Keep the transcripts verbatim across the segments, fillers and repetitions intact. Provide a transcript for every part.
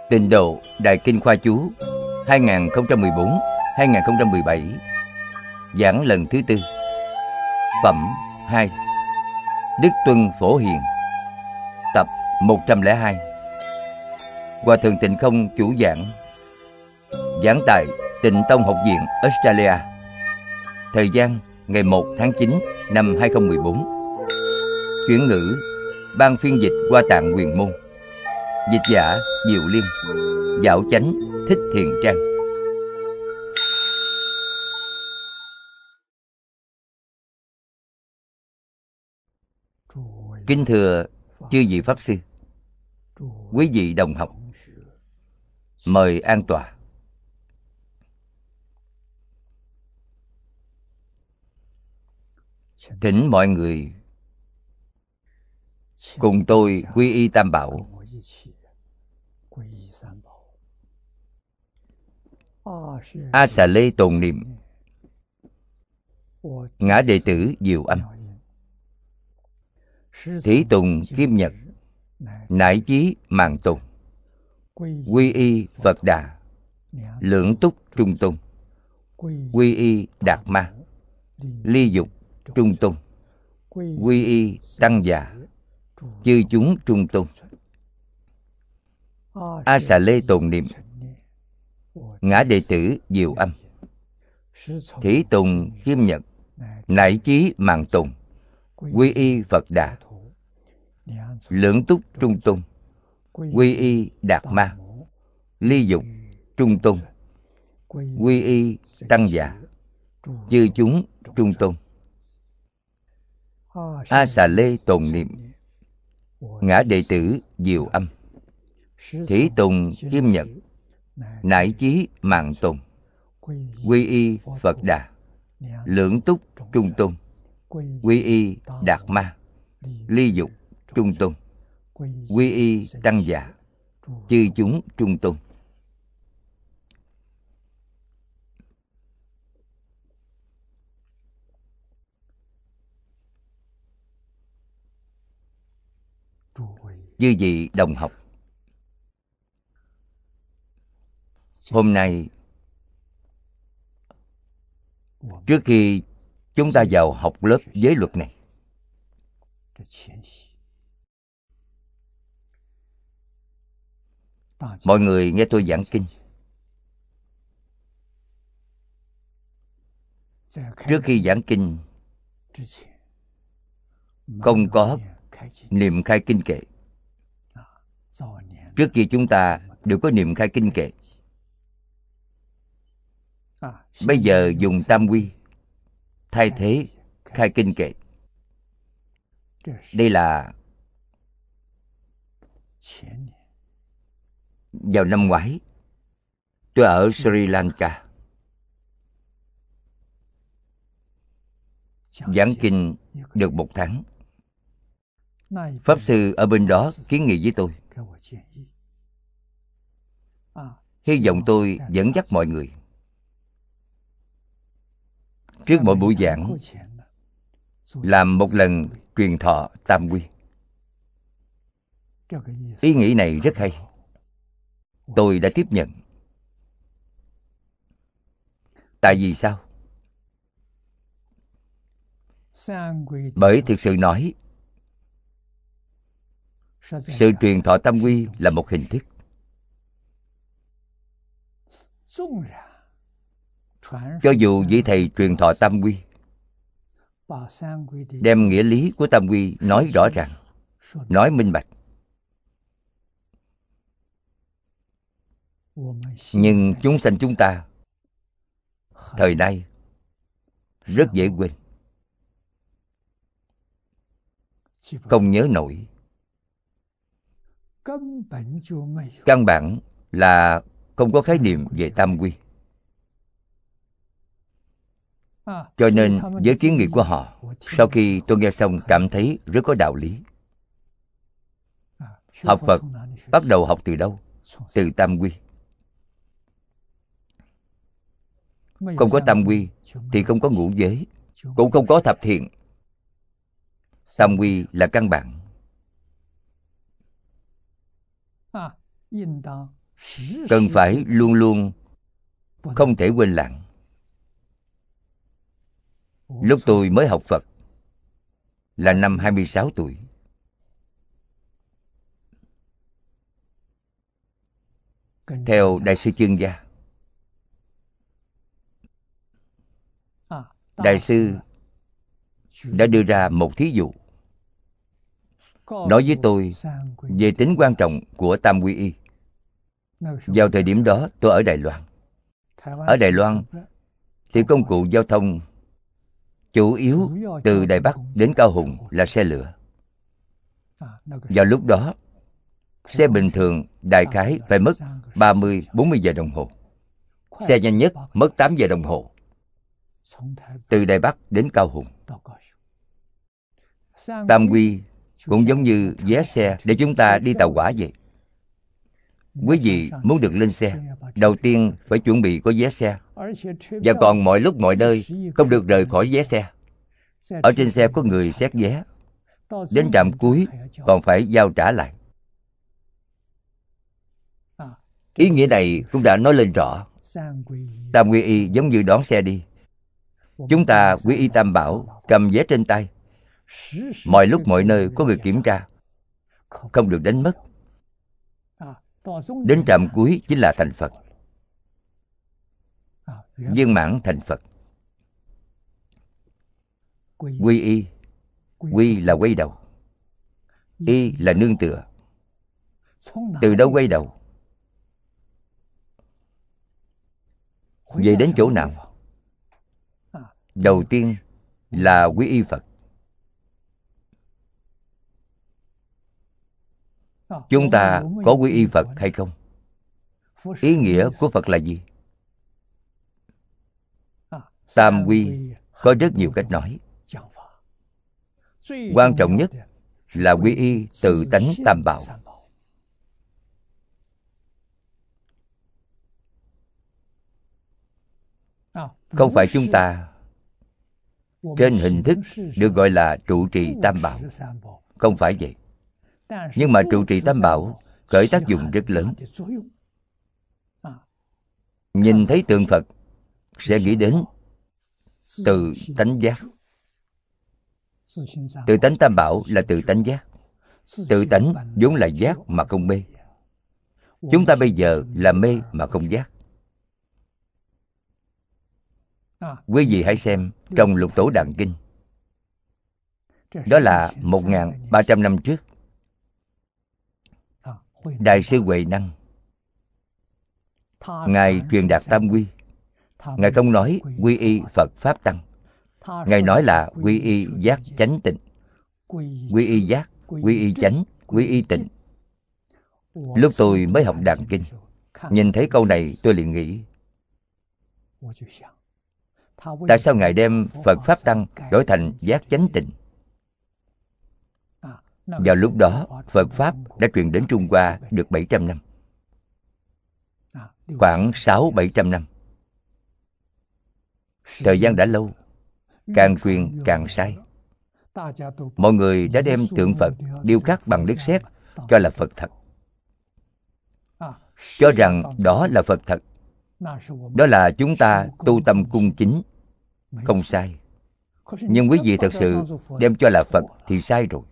Tịnh Độ Đại Kinh Khoa Chú hai nghìn không trăm mười bốn đến hai nghìn không trăm mười bảy. Giảng lần thứ tư. Phẩm hai. Đức Tuân Phổ Hiền. Tập một trăm lẻ hai. Hòa thượng Tịnh Không chủ giảng. Giảng tại Tịnh Tông Học viện Australia. Thời gian ngày một tháng chín năm hai nghìn không trăm mười bốn. Chuyển ngữ Ban phiên dịch Hoa Tạng Huyền Môn. Dịch giả Diệu Liên. Dạo Chánh Thích Thiện Trang. Kính thưa chư vị Pháp Sư, quý vị đồng học, mời an tọa. Thỉnh mọi người cùng tôi quy y Tam Bảo. A Xà Lê tồn niệm. Ngã đệ tử Diệu Âm. Thí Tùng Kim Nhật. Nải Chí Mạng Tùng. Quy y Phật Đà. Lưỡng Túc Trung Tôn. Quy y Đạt Ma. Ly Dục Trung Tôn. Quy y Tăng Già. Chư chúng Trung Tôn. A Xà Lê tồn niệm. Ngã đệ tử Diệu Âm. Thí Tùng Kim Nhật. Nải Chí Mạng Tùng. Quy y Phật Đà. Lưỡng Túc Trung Tôn. Quy y Đạt Ma. Ly Dục Trung Tôn. Quy y Tăng Già. Chư chúng Trung Tôn. A Xà Lê tồn niệm. Ngã đệ tử Diệu Âm. Thí Tùng Kim Nhật. Nải Chí Mạng Tùng. Quy y Phật Đà. Lưỡng Túc Trung Tôn. Quy y Đạt Ma. Ly Dục Trung Tôn. Quy y Tăng Già. Chư chúng Trung Tôn. Chư vị đồng học, hôm nay trước khi chúng ta vào học lớp giới luật này, mọi người nghe tôi giảng kinh. Trước khi giảng kinh không có niệm khai kinh kệ. Trước kia chúng ta đều có niệm khai kinh kệ. Bây giờ dùng tam quy thay thế khai kinh kệ. Đây là vào năm ngoái tôi ở Sri Lanka giảng kinh được một tháng. Pháp sư ở bên đó kiến nghị với tôi, hy vọng tôi dẫn dắt mọi người trước mỗi buổi giảng làm một lần truyền thọ tam quy. Ý nghĩ này rất hay, tôi đã tiếp nhận. Tại vì sao? Bởi thực sự nói, sự truyền thọ tam quy là một hình thức. Cho dù vị thầy truyền thọ tam quy, đem nghĩa lý của tam quy nói rõ ràng, nói minh bạch, nhưng chúng sanh chúng ta thời nay rất dễ quên, không nhớ nổi. Căn bản là không có khái niệm về tam quy. Cho nên với kiến nghị của họ, sau khi tôi nghe xong cảm thấy rất có đạo lý. Học Phật bắt đầu học từ đâu? Từ tam quy. Không có tam quy thì không có ngũ giới, cũng không có thập thiện. Tam quy là căn bản. cần phải luôn luôn không thể quên lãng. Lúc tôi mới học Phật là năm hai mươi sáu tuổi. Theo Đại sư Chương Gia, Đại sư đã đưa ra một thí dụ, nói với tôi về tính quan trọng của Tam Quy Y. Vào thời điểm đó tôi ở Đài Loan. Ở Đài Loan thì công cụ giao thông chủ yếu từ Đài Bắc đến Cao Hùng là xe lửa. Vào lúc đó, xe bình thường đại khái phải mất ba mươi đến bốn mươi giờ đồng hồ. Xe nhanh nhất mất tám giờ đồng hồ. Từ Đài Bắc đến Cao Hùng. Tam Quy cũng giống như vé xe để chúng ta đi tàu hỏa vậy. Quý vị muốn được lên xe, đầu tiên phải chuẩn bị có vé xe. Và còn mọi lúc mọi nơi không được rời khỏi vé xe. Ở trên xe có người xét vé. Đến trạm cuối còn phải giao trả lại. Ý nghĩa này cũng đã nói lên rõ. Tam Quy Y giống như đón xe đi. Chúng ta quy y Tam Bảo, cầm vé trên tay. Mọi lúc mọi nơi có người kiểm tra, không được đánh mất. Đến trạm cuối chính là thành Phật, viên mãn thành Phật. Quy y, quy là quay đầu, y là nương tựa. Từ đâu quay đầu? Về đến chỗ nào? Đầu tiên là quy y Phật. Chúng ta có quy y Phật hay không? Ý nghĩa của Phật là gì? Tam quy có rất nhiều cách nói. Quan trọng nhất là quy y tự tánh Tam Bảo. Không phải chúng ta trên hình thức được gọi là trụ trì Tam Bảo. Không phải vậy. Nhưng mà trụ trì Tam Bảo khởi tác dụng rất lớn. Nhìn thấy tượng Phật sẽ nghĩ đến từ tánh giác. Tự tánh Tam Bảo là tự tánh giác. Tự tánh vốn là giác mà không mê. Chúng ta bây giờ là mê mà không giác. Quý vị hãy xem trong Lục Tổ Đàn Kinh. Đó là một nghìn ba trăm năm trước. Đại sư Huệ Năng, Ngài truyền đạt Tam Quy. Ngài không nói quy y Phật Pháp Tăng. Ngài nói là quy y giác chánh tịnh, quy y giác, quy y chánh, quy y tịnh. Lúc tôi mới học Đàn Kinh, nhìn thấy câu này tôi liền nghĩ, tại sao Ngài đem Phật Pháp Tăng đổi thành giác chánh tịnh? Vào lúc đó, Phật Pháp đã truyền đến Trung Hoa được bảy trăm năm. Khoảng sáu bảy trăm năm. Thời gian đã lâu, càng truyền càng sai. Mọi người đã đem tượng Phật điêu khắc bằng đất sét cho là Phật thật. Cho rằng đó là Phật thật. Đó là chúng ta tu tâm cung kính. Không sai. Nhưng quý vị thật sự đem cho là Phật thì sai rồi.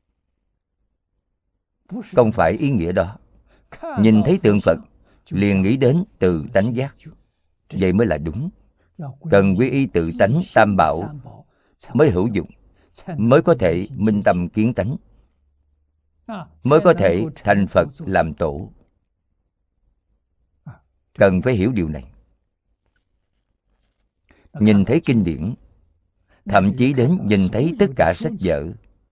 Không phải ý nghĩa đó. Nhìn thấy tượng Phật liền nghĩ đến từ tánh giác. Vậy mới là đúng. Cần quy y tự tánh Tam Bảo mới hữu dụng, mới có thể minh tâm kiến tánh, mới có thể thành Phật làm tổ. Cần phải hiểu điều này. Nhìn thấy kinh điển, thậm chí đến nhìn thấy tất cả sách vở,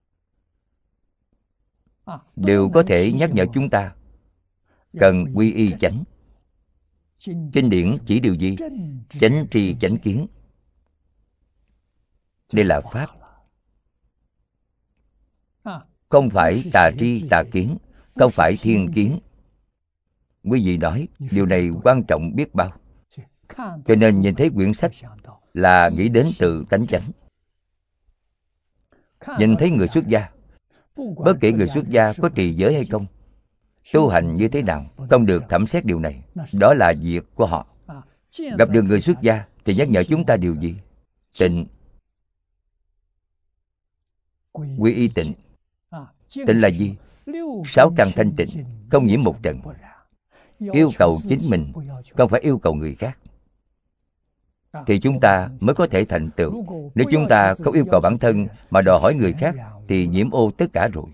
đều có thể nhắc nhở chúng ta cần quy y chánh. Kinh điển chỉ điều gì? Chánh tri chánh kiến. Đây là Pháp. Không phải tà tri tà kiến, không phải thiên kiến. Quý vị nói điều này quan trọng biết bao. Cho nên nhìn thấy quyển sách là nghĩ đến từ tánh chánh. Nhìn thấy người xuất gia, bất kể người xuất gia có trì giới hay không, tu hành như thế nào, không được thẩm xét điều này. Đó là việc của họ. Gặp được người xuất gia thì nhắc nhở chúng ta điều gì? Tịnh. Quy y tịnh. Tịnh là gì? Sáu căn thanh tịnh, không nhiễm một trần. Yêu cầu chính mình, không phải yêu cầu người khác, thì chúng ta mới có thể thành tựu. Nếu chúng ta không yêu cầu bản thân mà đòi hỏi người khác thì nhiễm ô tất cả rồi.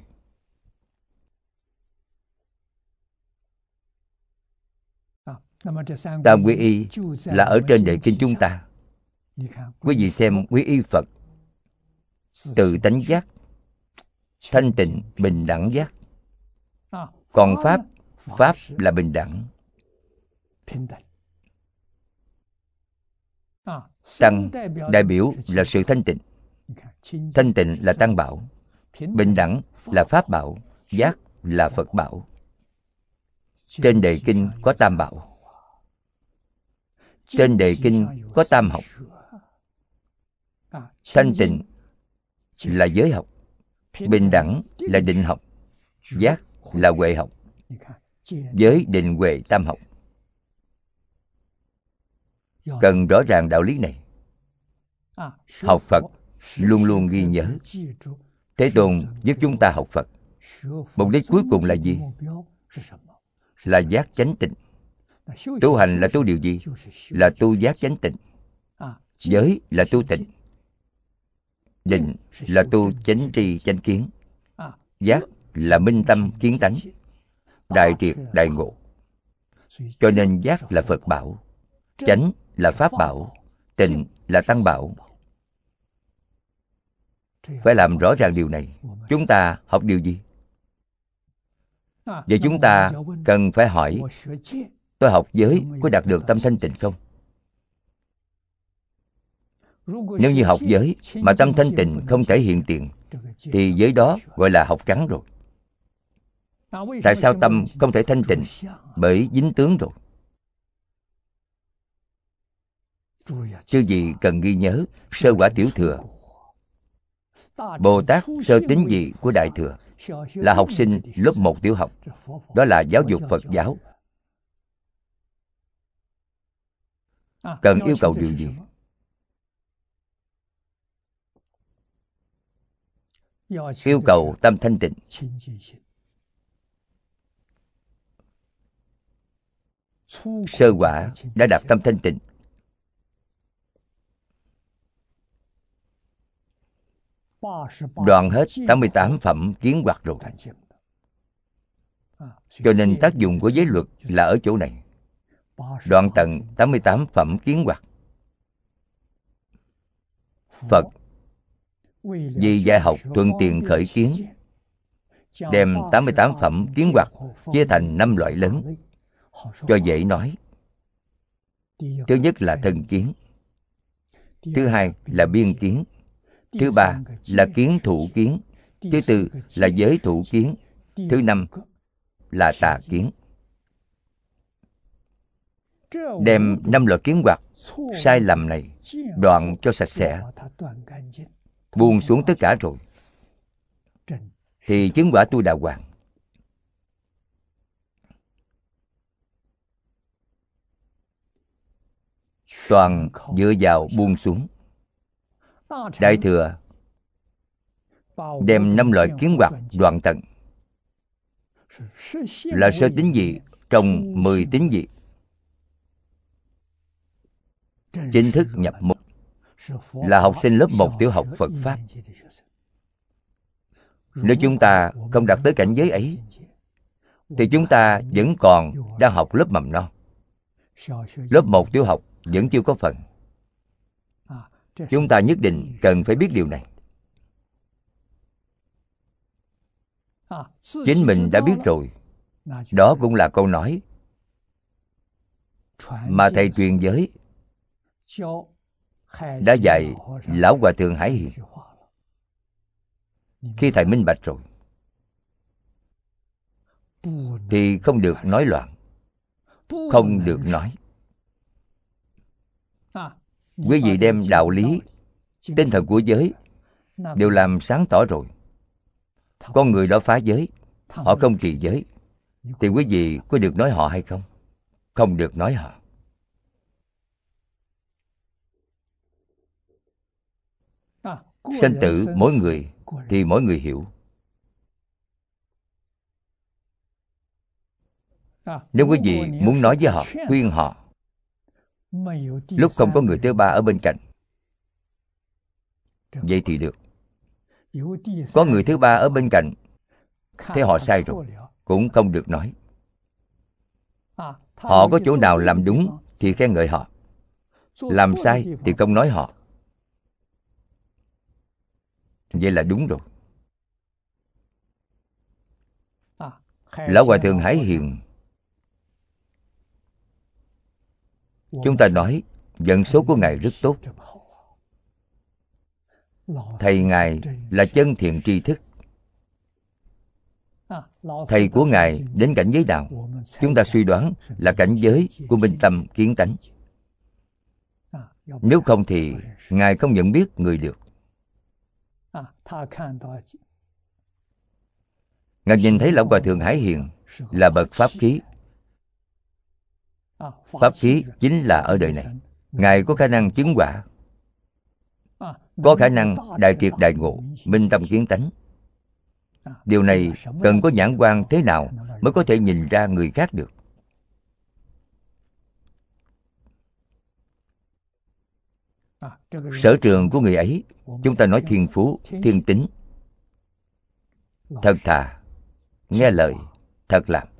Tam quy y là ở trên đề kinh chúng ta. Quý vị xem quy y Phật: tự tánh giác, thanh tịnh, bình đẳng giác. Còn Pháp, Pháp là bình đẳng. Tăng đại biểu là sự thanh tịnh. Thanh tịnh là tăng bảo, bình đẳng là pháp bảo, giác là Phật bảo. Trên đề kinh có tam bảo. Trên đề kinh có tam học. Thanh tịnh là giới học, bình đẳng là định học, giác là huệ học. Giới, định, huệ tam học. Cần rõ ràng đạo lý này. Học Phật luôn luôn ghi nhớ. Thế Tôn giúp chúng ta học Phật, mục đích cuối cùng là gì? Là giác chánh tịnh. Tu hành là tu điều gì? Là tu giác chánh tịnh. Giới là tu tịnh. Định là tu chánh tri chánh kiến. Giác là minh tâm kiến tánh, đại triệt đại ngộ. Cho nên giác là Phật bảo, chánh là pháp bảo, tịnh là tăng bảo. Phải làm rõ ràng điều này. Chúng ta học điều gì? Vậy chúng ta cần phải hỏi: tôi học giới có đạt được tâm thanh tịnh không? Nếu như học giới mà tâm thanh tịnh không thể hiện tiền, thì giới đó gọi là học trắng rồi. Tại sao tâm không thể thanh tịnh? Bởi dính tướng rồi. Chứ gì cần ghi nhớ sơ quả tiểu thừa. Bồ Tát sơ tín vị của Đại Thừa là học sinh lớp một tiểu học. Đó là giáo dục Phật giáo. Cần yêu cầu điều gì? Yêu cầu tâm thanh tịnh. Sơ quả đã đạt tâm thanh tịnh. Đoạn hết tám mươi tám phẩm kiến hoặc rồi. Cho nên tác dụng của giới luật là ở chỗ này. Đoạn tận tám mươi tám phẩm kiến hoặc. Phật vì dạy học thuận tiện khởi kiến, đem tám mươi tám phẩm kiến hoặc chia thành năm loại lớn, cho dễ nói. Thứ nhất là thân kiến, thứ hai là biên kiến, thứ ba là kiến thủ kiến, thứ tư là giới thủ kiến, thứ năm là tà kiến. Đem năm loại kiến hoặc sai lầm này đoạn cho sạch sẽ, buông xuống tất cả rồi, thì chứng quả tu đà hoàng. Toàn dựa vào buông xuống. Đại Thừa đem năm loại kiến hoặc đoạn tận, là sơ tín vị trong mười tín vị, chính thức nhập mục, là học sinh lớp một tiểu học Phật Pháp. Nếu chúng ta không đạt tới cảnh giới ấy, thì chúng ta vẫn còn đang học lớp mầm non. Lớp một tiểu học vẫn chưa có phần. Chúng ta nhất định cần phải biết điều này. Chính mình đã biết rồi, đó cũng là câu nói mà thầy truyền giới đã dạy Lão Hòa Thượng Hải Hiền. Khi thầy minh bạch rồi thì không được nói loạn, không được nói. Quý vị đem đạo lý, tinh thần của giới đều làm sáng tỏ rồi. Con người đó phá giới, họ không trì giới, thì quý vị có được nói họ hay không? Không được nói họ. Sanh tử mỗi người thì mỗi người hiểu. Nếu quý vị muốn nói với họ, khuyên họ, lúc không có người thứ ba ở bên cạnh, vậy thì được. Có người thứ ba ở bên cạnh, thấy họ sai rồi, cũng không được nói. Họ có chỗ nào làm đúng thì khen ngợi họ, làm sai thì không nói họ. Vậy là đúng rồi. Lão Hòa Thượng Hải Hiền, chúng ta nói vận số của Ngài rất tốt. Thầy Ngài là chân thiện tri thức. Thầy của Ngài đến cảnh giới nào, chúng ta suy đoán là cảnh giới của minh tâm kiến tánh. Nếu không thì Ngài không nhận biết người được. Ngài nhìn thấy Lão Hòa Thượng Hải Hiền là bậc pháp khí. Pháp khí chính là ở đời này. Ngài có khả năng chứng quả, có khả năng đại triệt đại ngộ, minh tâm kiến tánh. Điều này cần có nhãn quan thế nào mới có thể nhìn ra người khác được. Sở trường của người ấy, chúng ta nói thiên phú, thiên tính, thật thà, nghe lời, thật làm.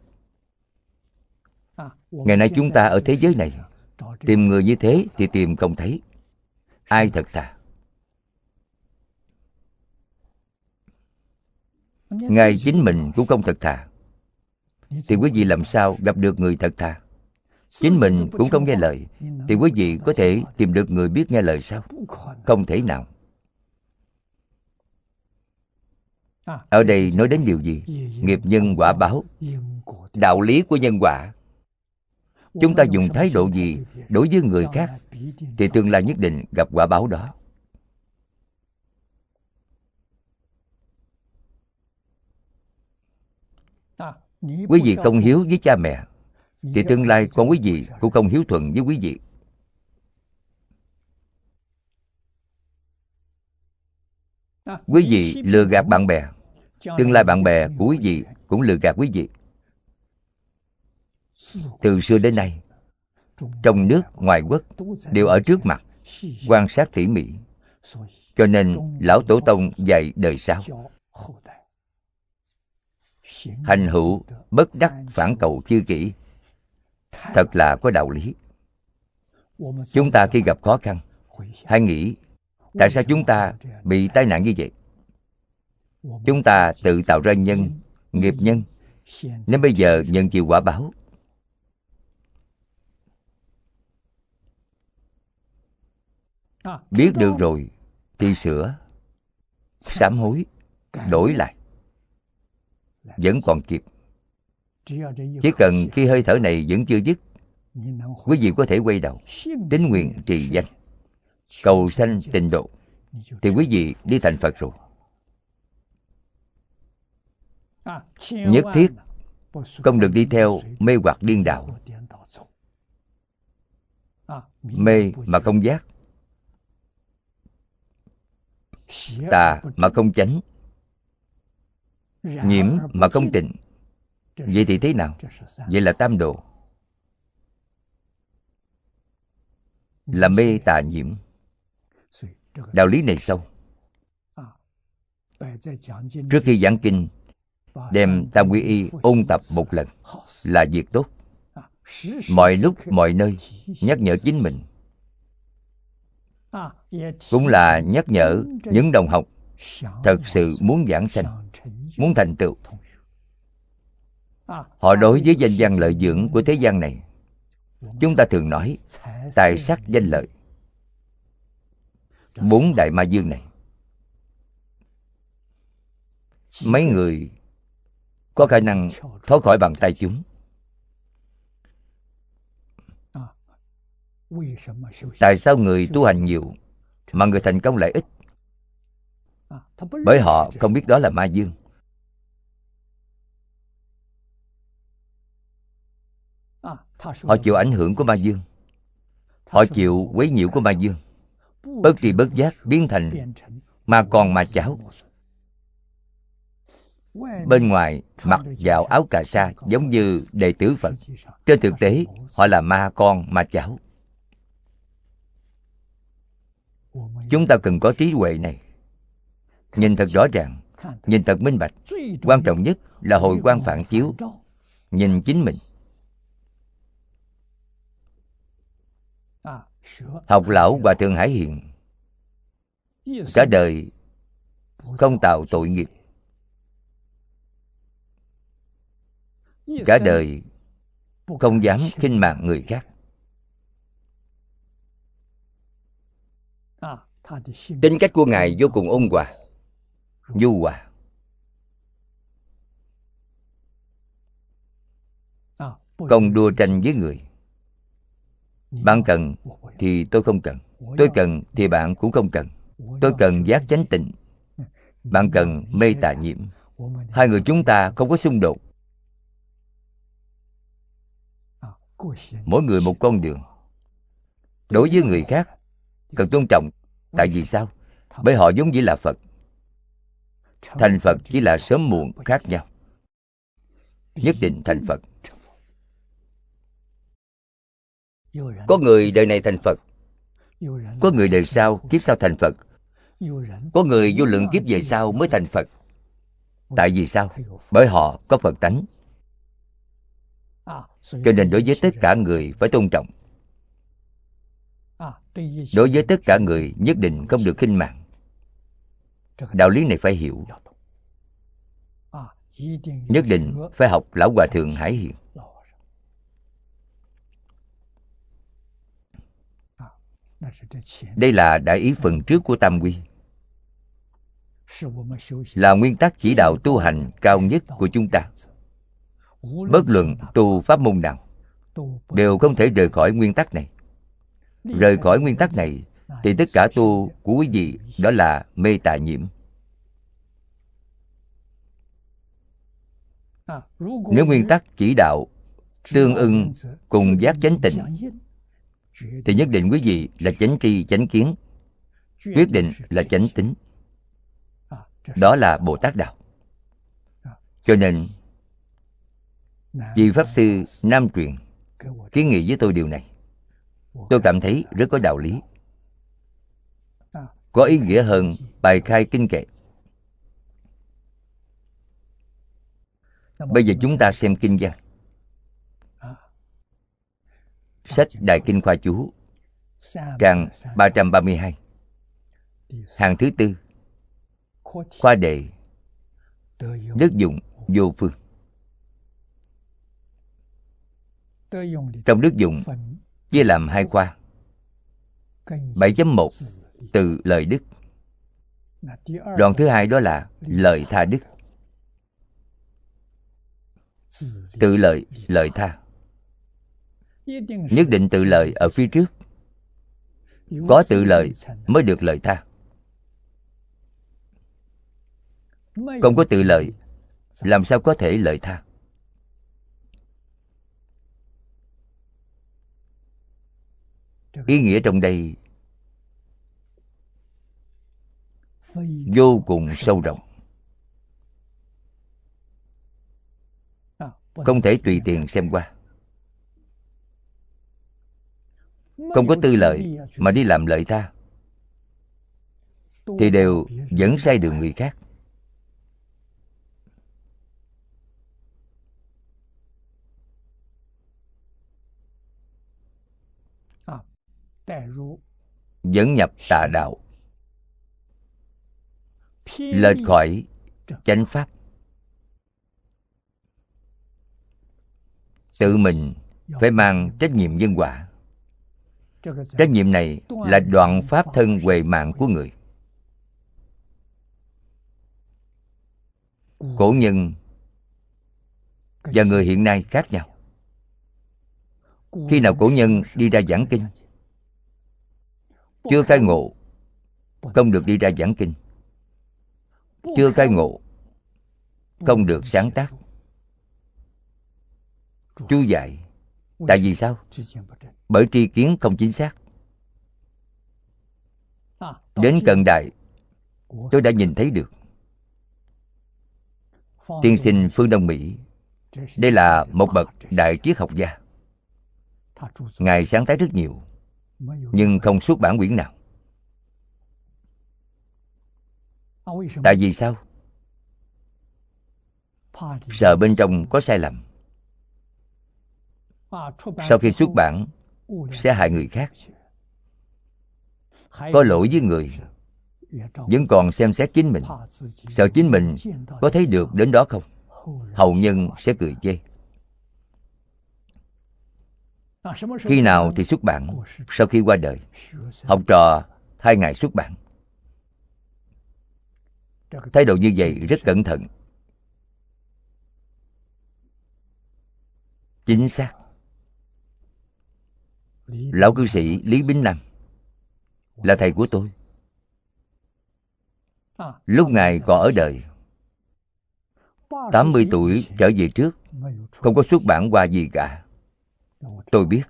Ngày nay chúng ta ở thế giới này, tìm người như thế thì tìm không thấy. Ai thật thà? Ngài chính mình cũng không thật thà, thì quý vị làm sao gặp được người thật thà? Chính mình cũng không nghe lời, thì quý vị có thể tìm được người biết nghe lời sao? Không thể nào. Ở đây nói đến điều gì? Nghiệp nhân quả báo, đạo lý của nhân quả. Chúng ta dùng thái độ gì đối với người khác thì tương lai nhất định gặp quả báo đó. Quý vị không hiếu với cha mẹ thì tương lai con quý vị cũng không hiếu thuận với quý vị. Quý vị lừa gạt bạn bè, tương lai bạn bè của quý vị cũng lừa gạt quý vị. Từ xưa đến nay, trong nước, ngoài quốc đều ở trước mặt, quan sát tỉ mỉ. Cho nên Lão Tổ Tông dạy đời sau: hành hữu bất đắc phản cầu chư kỷ. Thật là có đạo lý. Chúng ta khi gặp khó khăn, hãy nghĩ tại sao chúng ta bị tai nạn như vậy. Chúng ta tự tạo ra nhân, nghiệp nhân, nên bây giờ nhận chịu quả báo. Biết được rồi thì sửa, sám hối, đổi lại, vẫn còn kịp. Chỉ cần khi hơi thở này vẫn chưa dứt, quý vị có thể quay đầu, tín nguyện trì danh, cầu sanh tịnh độ, thì quý vị đi thành Phật rồi. Nhất thiết không được đi theo mê hoặc điên đạo. Mê mà không giác, tà mà không chánh, nhiễm mà không tịnh. Vậy thì thế nào? Vậy là tam độ, là mê tà nhiễm. Đạo lý này sâu. Trước khi giảng kinh, đem Tam Quy Y ôn tập một lần là việc tốt. Mọi lúc mọi nơi nhắc nhở chính mình, cũng là nhắc nhở những đồng học thật sự muốn giảng sanh, muốn thành tựu. Họ đối với danh văn lợi dưỡng của thế gian này, chúng ta thường nói tài sắc danh lợi, bốn đại ma dương này. Mấy người có khả năng thoát khỏi bàn tay chúng. Tại sao người tu hành nhiều mà người thành công lại ít? Bởi họ không biết đó là ma dương. Họ chịu ảnh hưởng của ma dương, họ chịu quấy nhiễu của ma dương, bất tri bất giác biến thành ma con ma cháu. Bên ngoài mặc vào áo cà sa giống như đệ tử Phật, trên thực tế họ là ma con ma cháu. Chúng ta cần có trí huệ này, nhìn thật rõ ràng, nhìn thật minh bạch. Quan trọng nhất là hồi quang phản chiếu, nhìn chính mình. Học lão Hòa Thượng Hải Hiền cả đời không tạo tội nghiệp, cả đời không dám khinh mạng người khác. Tính cách của Ngài vô cùng ôn hòa, nhu hòa. Không đua tranh với người. Bạn cần thì tôi không cần, tôi cần thì bạn cũng không cần. Tôi cần giác chánh tịnh, bạn cần mê tà nhiễm. Hai người chúng ta không có xung đột. Mỗi người một con đường. Đối với người khác cần tôn trọng. Tại vì sao? Bởi họ vốn dĩ là Phật. Thành Phật chỉ là sớm muộn khác nhau. Nhất định thành Phật. Có người đời này thành Phật, có người đời sau kiếp sau thành Phật, có người vô lượng kiếp về sau mới thành Phật. Tại vì sao? Bởi họ có Phật tánh. Cho nên đối với tất cả người phải tôn trọng. Đối với tất cả người nhất định không được khinh mạng. Đạo lý này phải hiểu. Nhất định phải học lão Hòa Thượng Hải Hiền. Đây là đại ý phần trước của Tam Quy, là nguyên tắc chỉ đạo tu hành cao nhất của chúng ta. Bất luận tu pháp môn nào đều không thể rời khỏi nguyên tắc này. Rời khỏi nguyên tắc này thì tất cả tu của quý vị đó là mê tà nhiễm. Nếu nguyên tắc chỉ đạo tương ưng cùng giác chánh tịnh thì nhất định quý vị là chánh tri chánh kiến, quyết định là chánh tính. Đó là Bồ Tát đạo. Cho nên vị Pháp Sư Nam Truyền kiến nghị với tôi điều này, tôi cảm thấy rất có đạo lý, có ý nghĩa hơn bài khai kinh kệ. Bây giờ chúng ta xem kinh văn. Sách Đại Kinh Khoa Chú, trang ba trăm ba mươi hai, hàng thứ tư, khoa đề đức dụng vô phương. Trong đức dụng chia làm hai khoa. bảy chấm một từ lời đức. Đoạn thứ hai đó là lời tha đức. Tự lợi, lợi tha. Nhất định tự lợi ở phía trước. Có tự lợi mới được lợi tha. Không có tự lợi, làm sao có thể lợi tha? Ý nghĩa trong đây vô cùng sâu rộng, không thể tùy tiện xem qua. Không có tư lợi mà đi làm lợi tha thì đều dẫn sai đường người khác. Dẫn nhập tà đạo, lệch khỏi chánh pháp. Tự mình phải mang trách nhiệm nhân quả. Trách nhiệm này là đoạn pháp thân huệ mạng của người. Cổ nhân và người hiện nay khác nhau. Khi nào cổ nhân đi ra giảng kinh, chưa khai ngộ, không được đi ra giảng kinh. Chưa khai ngộ, không được sáng tác, chú dạy, Tại vì sao? Bởi tri kiến không chính xác. Đến cận đại, tôi đã nhìn thấy được. Tiên sinh Phương Đông Mỹ, đây là một bậc đại triết học gia. Ngài sáng tác rất nhiều, nhưng không xuất bản quyển nào. Tại vì sao? Sợ bên trong có sai lầm. Sau khi xuất bản sẽ hại người khác. Có lỗi với người, vẫn còn xem xét chính mình, sợ chính mình có thấy được đến đó không, hậu nhân sẽ cười chê. Khi nào thì xuất bản? Sau khi qua đời, học trò thay ngài xuất bản. Thái độ như vậy rất cẩn thận, chính xác. Lão cư sĩ Lý Bính Nam là thầy của tôi. Lúc ngài còn ở đời, tám mươi tuổi trở về trước, không có xuất bản qua gì cả. Tôi biết.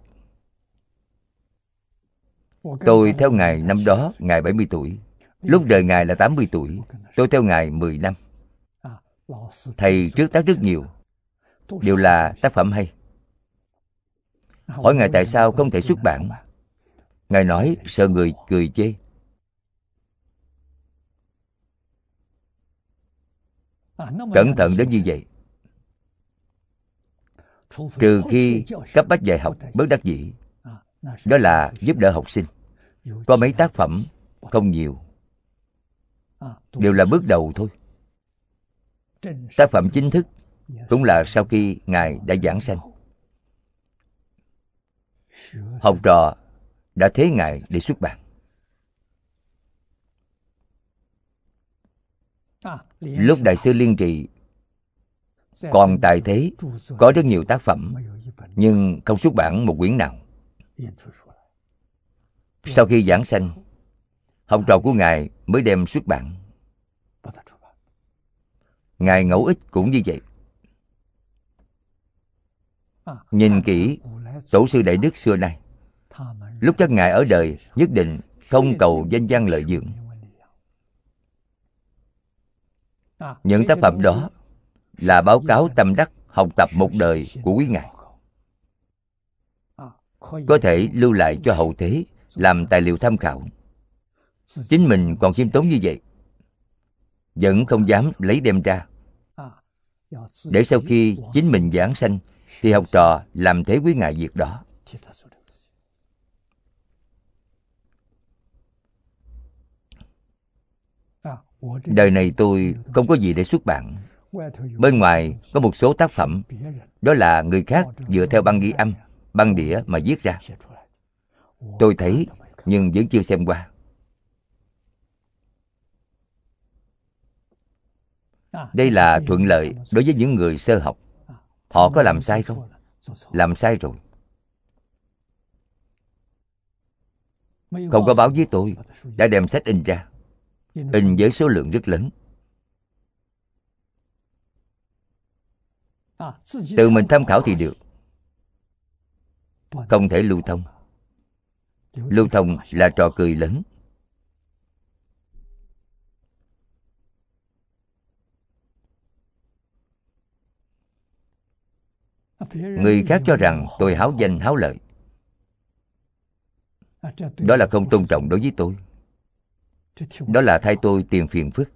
Tôi theo ngài năm đó, ngài bảy mươi tuổi. Lúc đời ngài là tám mươi tuổi, tôi theo ngài mười năm. Thầy trước tác rất nhiều, đều là tác phẩm hay. Hỏi ngài tại sao không thể xuất bản, ngài nói sợ người cười chê. Cẩn thận đến như vậy. Trừ khi cấp bách dạy học bất đắc dĩ, đó là giúp đỡ học sinh. Có mấy tác phẩm, không nhiều, đều là bước đầu thôi. Tác phẩm chính thức cũng là sau khi ngài đã giảng sanh. Học trò đã thế ngài để xuất bản. Lúc Đại sư Liên Trì còn tại thế, có rất nhiều tác phẩm, nhưng không xuất bản một quyển nào. Sau khi giảng sanh, học trò của ngài mới đem xuất bản. Ngài Ngẫu Ích cũng như vậy. Nhìn kỹ tổ sư Đại Đức xưa nay, lúc các ngài ở đời nhất định không cầu danh văn lợi dưỡng. Những tác phẩm đó là báo cáo tâm đắc học tập một đời của quý ngài, có thể lưu lại cho hậu thế làm tài liệu tham khảo. Chính mình còn khiêm tốn như vậy, vẫn không dám lấy đem ra, để sau khi chính mình giảng sanh thì học trò làm thế quý ngài việc đó. Đời này tôi không có gì để xuất bản. Bên ngoài có một số tác phẩm, đó là người khác dựa theo băng ghi âm, băng đĩa mà viết ra. Tôi thấy nhưng vẫn chưa xem qua. Đây là thuận lợi đối với những người sơ học. Họ có làm sai không? Làm sai rồi. Không có báo với tôi, đã đem sách in ra, in với số lượng rất lớn. Tự mình tham khảo thì được, không thể lưu thông. Lưu thông là trò cười lớn. Người khác cho rằng tôi háo danh háo lợi, đó là không tôn trọng đối với tôi. Đó là thay tôi tìm phiền phức.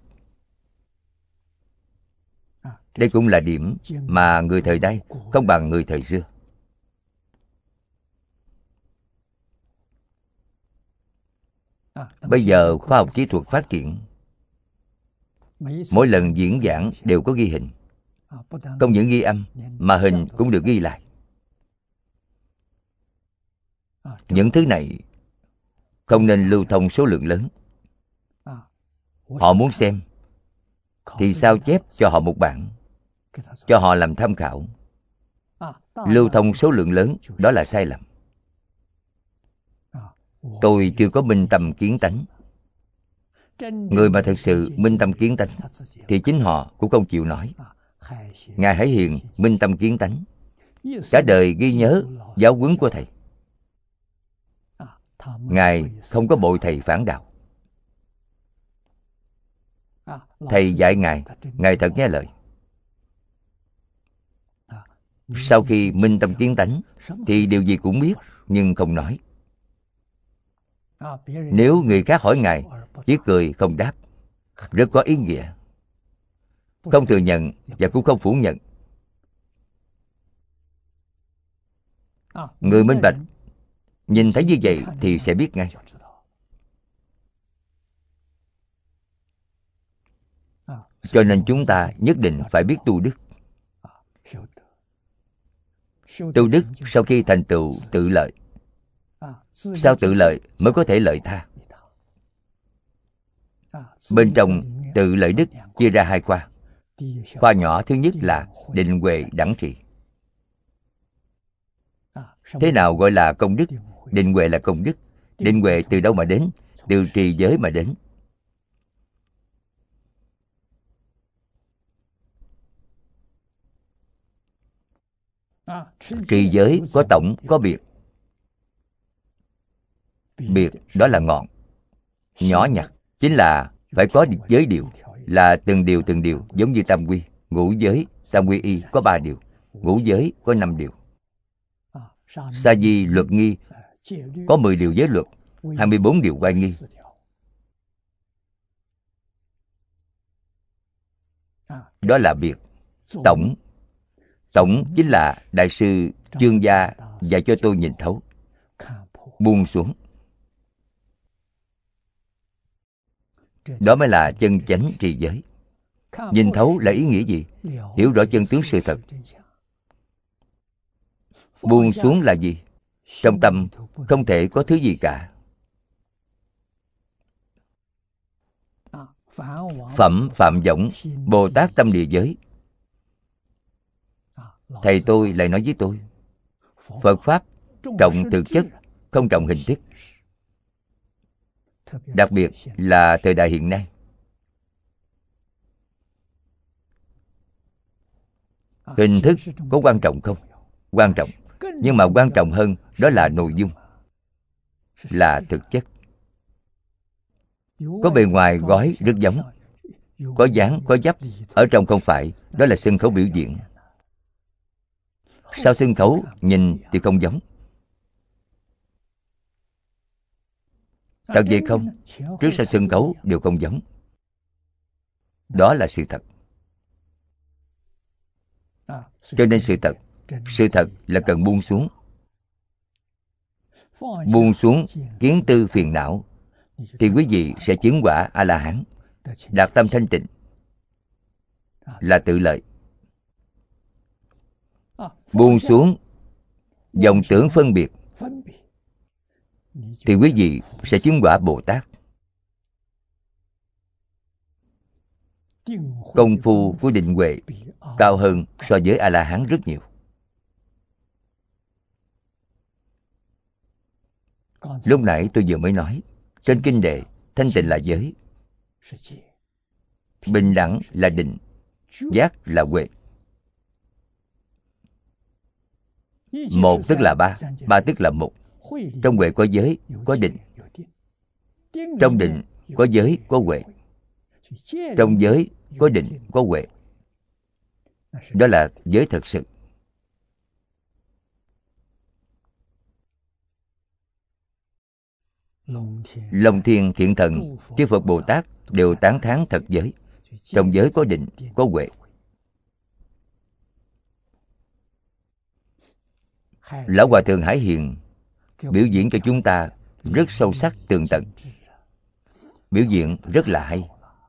Đây cũng là điểm mà người thời nay không bằng người thời xưa. Bây giờ khoa học kỹ thuật phát triển, mỗi lần diễn giảng đều có ghi hình. Không những ghi âm mà hình cũng được ghi lại. Những thứ này không nên lưu thông số lượng lớn. Họ muốn xem thì sao chép cho họ một bản, cho họ làm tham khảo. Lưu thông số lượng lớn, đó là sai lầm. Tôi chưa có minh tâm kiến tánh. Người mà thực sự minh tâm kiến tánh thì chính họ cũng không chịu nói. Ngài Hải Hiền minh tâm kiến tánh, cả đời ghi nhớ giáo huấn của thầy. Ngài không có bội thầy phản đạo. Thầy dạy Ngài, Ngài thật nghe lời. Sau khi minh tâm kiến tánh thì điều gì cũng biết, nhưng không nói. Nếu người khác hỏi Ngài, chỉ cười không đáp, rất có ý nghĩa. Không thừa nhận và cũng không phủ nhận. Người minh bạch nhìn thấy như vậy thì sẽ biết ngay. Cho nên chúng ta nhất định phải biết tu đức. Tu đức sau khi thành tựu tự lợi. Sau tự lợi mới có thể lợi tha. Bên trong tự lợi đức chia ra hai khoa. Khoa nhỏ thứ nhất là định huệ đẳng trì. Thế nào gọi là công đức? Định huệ là công đức. Định huệ từ đâu mà đến? Từ trì giới mà đến. Trì giới có tổng, có biệt. Biệt đó là ngọn, nhỏ nhặt. Chính là phải có giới điều, là từng điều từng điều, giống như tam quy. Ngũ giới, tam quy y có ba điều. Ngũ giới có năm điều. Sa di luật nghi có mười điều giới luật, hai mươi bốn điều oai nghi. Đó là biệt. Tổng, tổng chính là Đại sư Chương Gia dạy cho tôi nhìn thấu. Buông xuống. Đó mới là chân chánh trì giới. Nhìn thấu là ý nghĩa gì? Hiểu rõ chân tướng sự thật. Buông xuống là gì? Trong tâm không thể có thứ gì cả. Phẩm Phạm Võng, Bồ Tát Tâm Địa Giới. Thầy tôi lại nói với tôi, Phật Pháp trọng thực chất, không trọng hình thức. Đặc biệt là thời đại hiện nay. Hình thức có quan trọng không? Quan trọng. Nhưng mà quan trọng hơn đó là nội dung, là thực chất. Có bề ngoài gói rất giống, có dáng, có dấp, ở trong không phải. Đó là sân khấu biểu diễn. Sau sân khấu nhìn thì không giống. Thật vậy không? Trước sau sân khấu đều không giống. Đó là sự thật. Cho nên sự thật, sự thật là cần buông xuống. Buông xuống kiến tư phiền não, thì quý vị sẽ chứng quả A-la-hán, đạt tâm thanh tịnh, là tự lợi. Buông xuống vọng tưởng phân biệt, thì quý vị sẽ chứng quả Bồ Tát. Công phu của định huệ cao hơn so với A-la-hán rất nhiều. Lúc nãy tôi vừa mới nói, trên kinh đề, thanh tịnh là giới, bình đẳng là định, giác là huệ. Một tức là ba, ba tức là một. Trong huệ có giới, có định. Trong định có giới, có huệ. Trong giới có định, có huệ. Đó là giới thật sự. Long Thiên Thiện Thần, chư Phật Bồ Tát đều tán thán thật giới. Trong giới có định, có huệ. Lão Hòa Thượng Hải Hiền biểu diễn cho chúng ta rất sâu sắc tường tận. Biểu diễn rất là hay.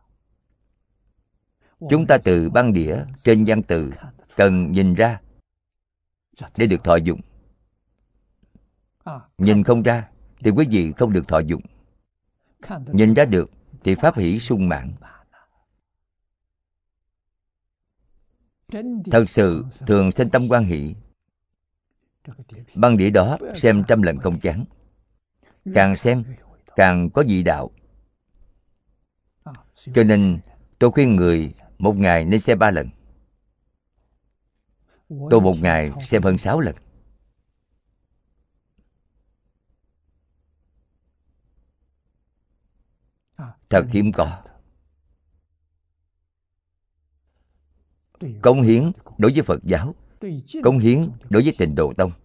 Chúng ta từ băng đĩa trên văn từ cần nhìn ra để được thọ dụng. Nhìn không ra thì quý vị không được thọ dụng. Nhìn ra được thì pháp hỷ sung mãn. Thật sự thường sinh tâm hoan hỷ. Băng đĩa đó xem trăm lần không chán. Càng xem càng có vị đạo. Cho nên tôi khuyên người một ngày nên xem ba lần. Tôi một ngày xem hơn sáu lần. Thật hiếm có. Cống hiến đối với Phật giáo, cống hiến đối với Tịnh Độ Tông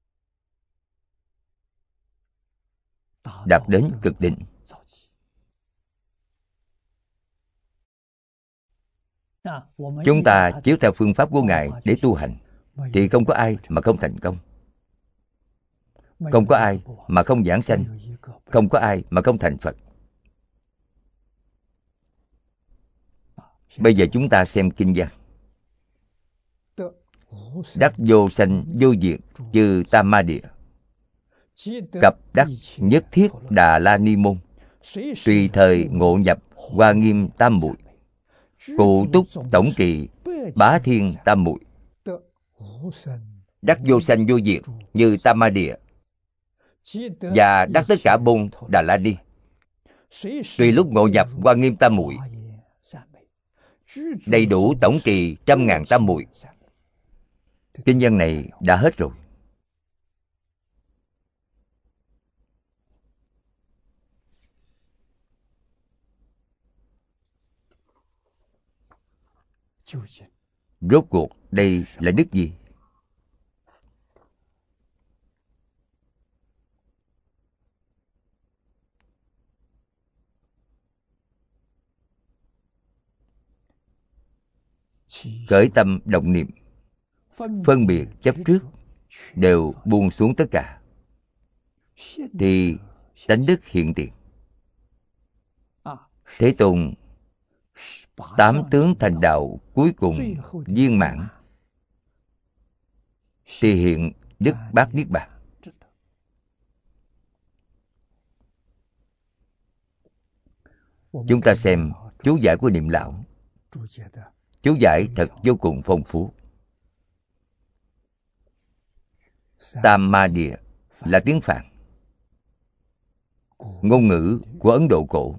đạt đến cực đỉnh. Chúng ta chiếu theo phương pháp của Ngài để tu hành thì không có ai mà không thành công, không có ai mà không giảng sanh, không có ai mà không thành Phật. Bây giờ chúng ta xem kinh văn. Đắc vô sanh vô diệt chư Tam Ma Địa, cập đắc nhất thiết Đà La Ni Môn, tùy thời ngộ nhập Hoa Nghiêm Tam Muội, cụ túc tổng kỳ Bá Thiên Tam Muội. Đắc vô sanh vô diệt như Tam Ma Địa, và đắc tất cả môn Đà La Ni, tùy lúc ngộ nhập Hoa Nghiêm Tam Muội, đầy đủ tổng trì trăm ngàn tam muội. Kinh văn này đã hết rồi. Rốt cuộc đây là đức gì? Khởi tâm động niệm, phân biệt chấp trước đều buông xuống tất cả, thì tánh đức hiện tiền. Thế Tôn tám tướng thành đạo cuối cùng viên mãn, thì hiện đức bát niết bàn. Chúng ta xem chú giải của Niệm Lão. Chú giải thật vô cùng phong phú. Tam Ma Địa là tiếng Phạn, ngôn ngữ của Ấn Độ cổ.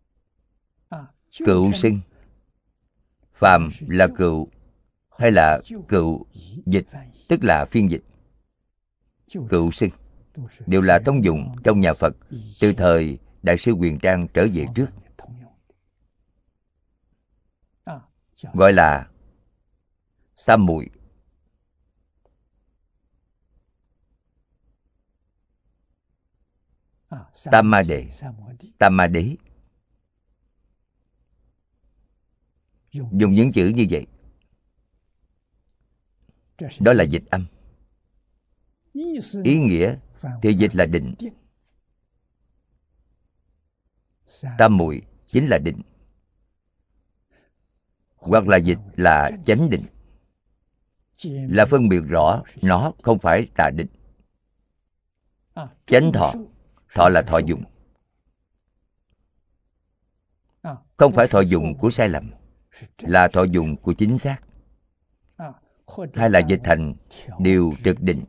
Cựu sinh, phàm là cựu hay là cựu dịch, tức là phiên dịch. Cựu sinh đều là thông dụng trong nhà Phật từ thời Đại sư Huyền Trang trở về trước, gọi là tam muội. Tam Ma Đề, Tam Ma Đế, dùng những chữ như vậy. Đó là dịch âm. Ý nghĩa thì dịch là định. Tam muội chính là định, hoặc là dịch là chánh định, là phân biệt rõ nó không phải tà định. Chánh thọ, thọ là thọ dụng, không phải thọ dụng của sai lầm, là thọ dụng của chính xác. Hay là dịch thành điều trực định.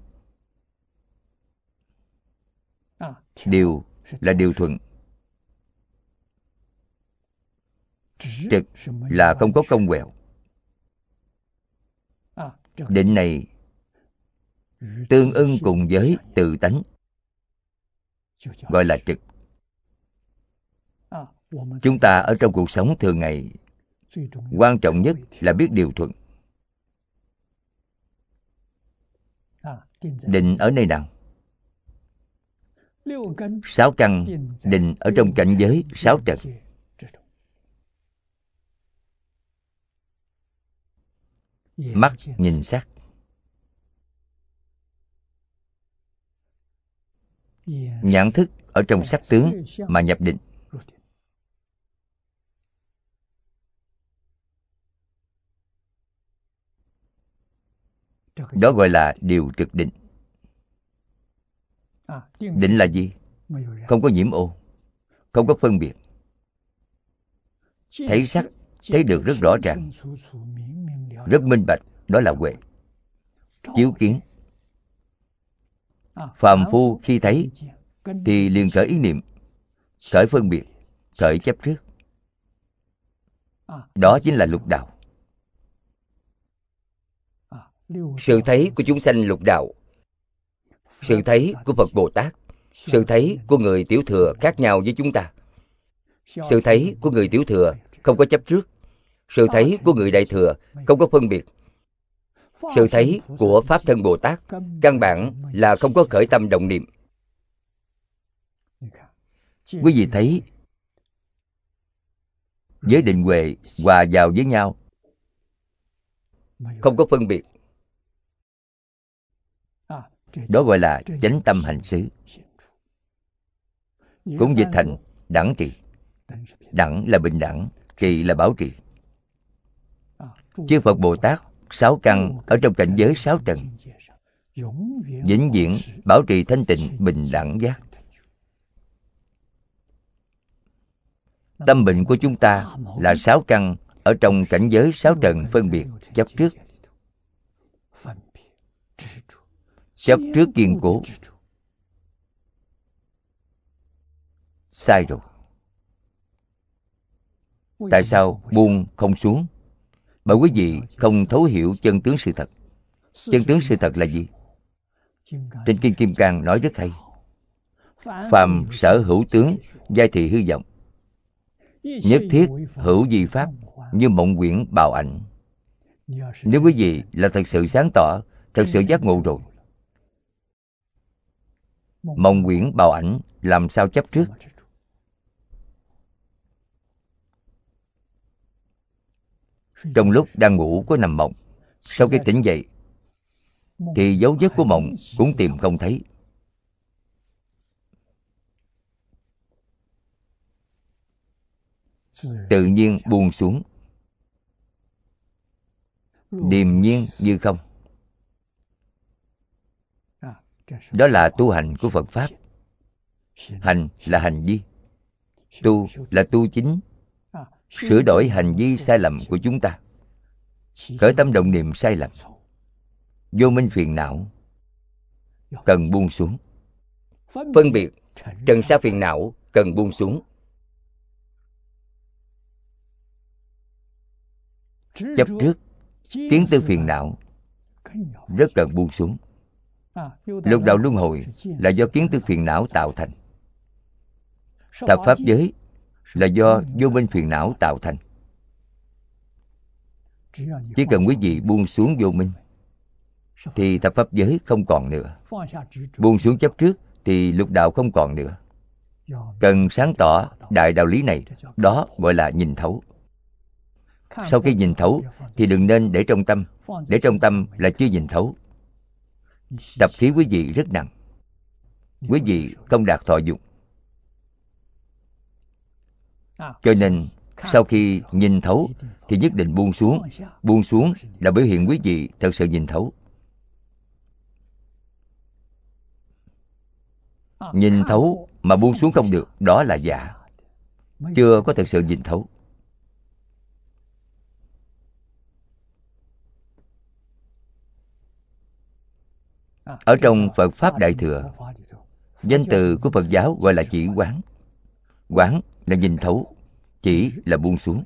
Điều là điều thuận, trực là không có cong quẹo. Định này tương ưng cùng với tự tánh, gọi là trực. Chúng ta ở trong cuộc sống thường ngày, quan trọng nhất là biết điều thuận. Định ở nơi nào? Sáu căn định ở trong cảnh giới sáu trần. Mắt nhìn sắc, nhãn thức ở trong sắc tướng mà nhập định. Đó gọi là điều trực định. Định là gì? Không có nhiễm ô, không có phân biệt. Thấy sắc, thấy được rất rõ ràng, rất minh bạch, đó là huệ. Chiếu kiến. Phàm phu khi thấy thì liền khởi ý niệm, khởi phân biệt, khởi chấp trước. Đó chính là lục đạo. sự thấy của chúng sanh lục đạo, sự thấy của Phật Bồ Tát, sự thấy của người tiểu thừa khác nhau với chúng ta. Sự thấy của người tiểu thừa không có chấp trước, sự thấy của người đại thừa không có phân biệt. Sự thấy của Pháp Thân Bồ Tát căn bản là không có khởi tâm động niệm. Quý vị thấy giới định huệ hòa vào với nhau, không có phân biệt. Đó gọi là chánh tâm hành xứ. Cũng dịch thành đẳng trì. Đẳng là bình đẳng, trì là bảo trì. Chư Phật Bồ Tát sáu căn ở trong cảnh giới sáu trần, vĩnh viễn bảo trì thanh tịnh bình đẳng giác. Tâm bệnh của chúng ta là sáu căn ở trong cảnh giới sáu trần phân biệt, chấp trước. Chấp trước kiên cố. Sai rồi. Tại sao buông không xuống? Bởi quý vị không thấu hiểu chân tướng sự thật. Chân tướng sự thật là gì? Trên Kinh Kim Cang nói rất hay. Phàm sở hữu tướng, giai thị hư vọng. Nhất thiết hữu vi pháp, như mộng huyễn bào ảnh. Nếu quý vị là thật sự sáng tỏ, thật sự giác ngộ rồi, mộng huyễn bào ảnh làm sao chấp trước? Trong lúc đang ngủ có nằm mộng, sau khi tỉnh dậy thì dấu vết của mộng cũng tìm không thấy. Tự nhiên buông xuống, điềm nhiên như không. Đó là tu hành của Phật Pháp. Hành là hành vi, tu là tu chính, sửa đổi hành vi sai lầm của chúng ta, khởi tâm động niệm sai lầm, vô minh phiền não cần buông xuống. Phân biệt trần sa phiền não cần buông xuống. Chấp trước kiến tư phiền não rất cần buông xuống. Lục đạo luân hồi là do kiến tư phiền não tạo thành. Thập pháp giới là do vô minh phiền não tạo thành. Chỉ cần quý vị buông xuống vô minh thì thập pháp giới không còn nữa. Buông xuống chấp trước thì lục đạo không còn nữa. Cần sáng tỏ đại đạo lý này, đó gọi là nhìn thấu. Sau khi nhìn thấu thì đừng nên để trong tâm. Để trong tâm là chưa nhìn thấu. Tập khí quý vị rất nặng, quý vị không đạt thọ dụng. Cho nên sau khi nhìn thấu thì nhất định buông xuống. Buông xuống là biểu hiện quý vị thật sự nhìn thấu. Nhìn thấu mà buông xuống không được, đó là giả, chưa có thật sự nhìn thấu. Ở trong Phật Pháp Đại Thừa, danh từ của Phật giáo gọi là chỉ quán. Quán là nhìn thấu, chỉ là buông xuống.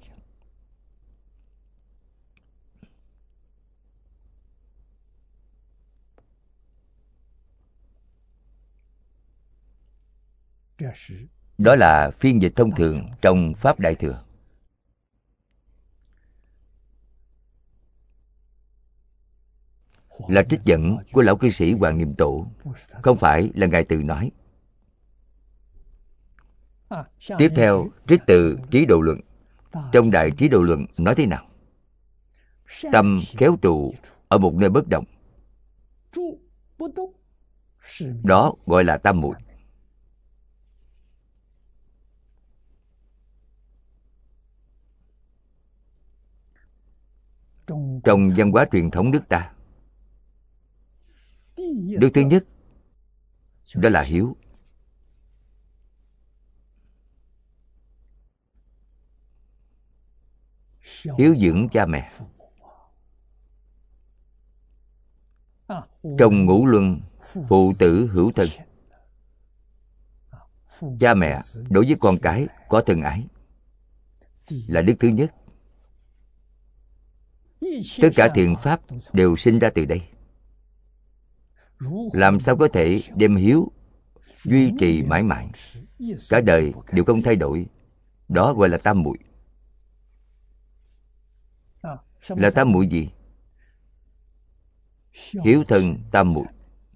Đó là phiên dịch thông thường trong Pháp Đại Thừa. Là trích dẫn của lão cư sĩ Hoàng Niệm Tổ, không phải là ngài tự nói. Tiếp theo trích từ Trí Độ Luận. Trong Đại Trí Độ Luận nói thế nào? Tâm khéo trụ ở một nơi bất động, đó gọi là tam muội. Trong văn hóa truyền thống nước ta, đức thứ nhất đó là hiếu. Hiếu dưỡng cha mẹ. Trong ngũ luân, phụ tử hữu thân. Cha mẹ đối với con cái có thân ái, là đức thứ nhất. Tất cả thiện pháp đều sinh ra từ đây. Làm sao có thể đem hiếu duy trì mãi mãi, cả đời đều không thay đổi? Đó gọi là tam muội. Là tam muội gì? Hiếu thân tam muội.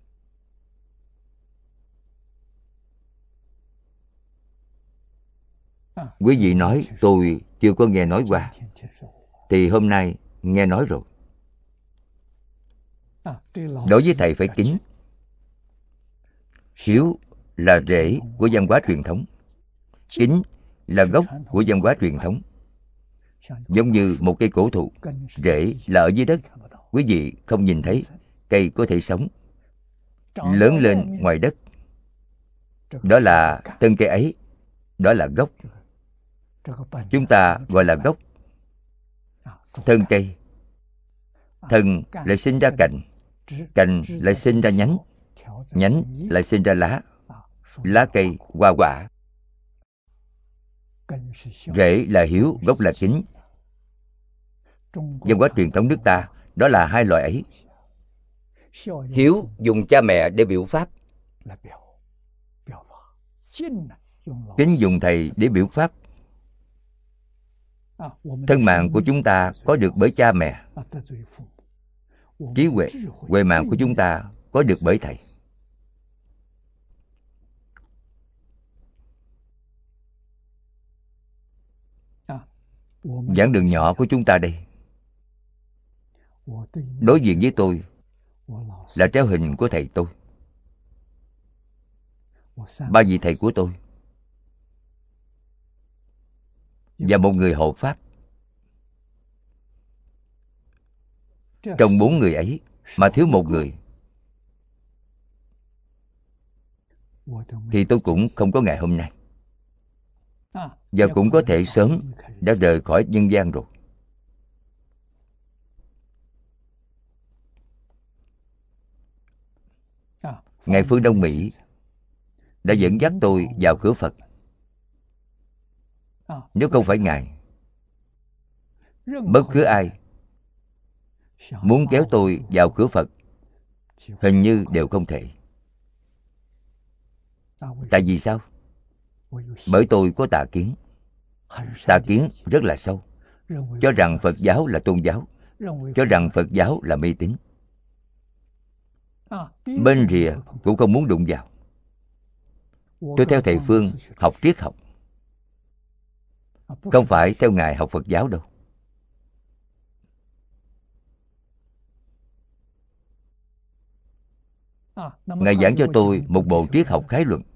Quý vị nói tôi chưa có nghe nói qua, thì hôm nay nghe nói rồi. Đối với thầy phải kính. Hiếu là rễ của văn hóa truyền thống, kính là gốc của văn hóa truyền thống. Giống như một cây cổ thụ, rễ là ở dưới đất, quý vị không nhìn thấy. Cây có thể sống, lớn lên ngoài đất. Đó là thân cây ấy, đó là gốc. Chúng ta gọi là gốc. Thân cây, thân lại sinh ra cành, cành lại sinh ra nhánh, nhánh lại sinh ra lá, lá cây, hoa quả. Rễ là hiếu, gốc là kính. Văn hóa truyền thống nước ta đó là hai loại ấy. Hiếu dùng cha mẹ để biểu pháp, kính dùng thầy để biểu pháp. Thân mạng của chúng ta có được bởi cha mẹ, trí huệ, huệ mạng của chúng ta có được bởi thầy. Giảng đường nhỏ của chúng ta đây, đối diện với tôi là treo hình của thầy tôi, ba vị thầy của tôi, và một người hộ pháp. Trong bốn người ấy mà thiếu một người thì tôi cũng không có ngày hôm nay, và cũng có thể sớm đã rời khỏi nhân gian rồi. Ngài Phương Đông Mỹ đã dẫn dắt tôi vào cửa Phật. Nếu không phải Ngài, bất cứ ai muốn kéo tôi vào cửa Phật hình như đều không thể. Tại vì sao? Bởi tôi có tà kiến. Tà kiến rất là sâu, cho rằng Phật giáo là tôn giáo, cho rằng Phật giáo là mê tín. Bên rìa cũng không muốn đụng vào. Tôi theo thầy Phương học triết học, không phải theo Ngài học Phật giáo đâu. Ngài giảng cho tôi một bộ triết học khái luận.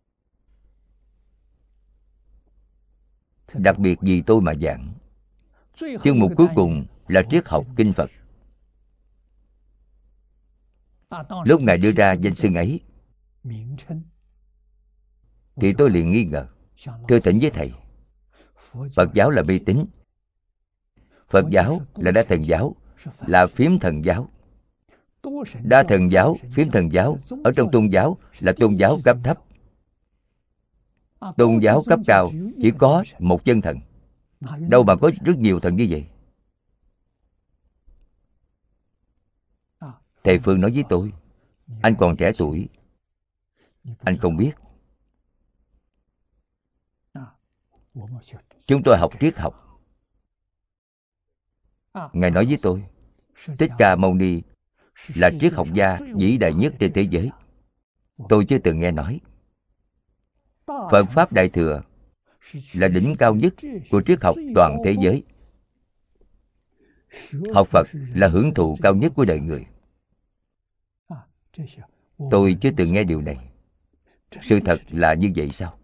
Đặc biệt vì tôi mà giảng. Chương mục cuối cùng là triết học kinh Phật. Lúc Ngài đưa ra danh xưng ấy thì tôi liền nghi ngờ. Thưa thỉnh với thầy, Phật giáo là mê tín, Phật giáo là đa thần giáo, là phiếm thần giáo. Đa thần giáo, phiếm thần giáo ở trong tôn giáo là tôn giáo cấp thấp. Tôn giáo cấp cao chỉ có một chân thần, đâu mà có rất nhiều thần như vậy. Thầy Phương nói với tôi, anh còn trẻ tuổi, anh không biết. Chúng tôi học triết học. Ngài nói với tôi, Thích Ca Mâu Ni là triết học gia vĩ đại nhất trên thế giới. Tôi chưa từng nghe nói. Phật Pháp Đại Thừa là đỉnh cao nhất của triết học toàn thế giới. Học Phật là hưởng thụ cao nhất của đời người. Tôi chưa từng nghe điều này. Sự thật là như vậy sao?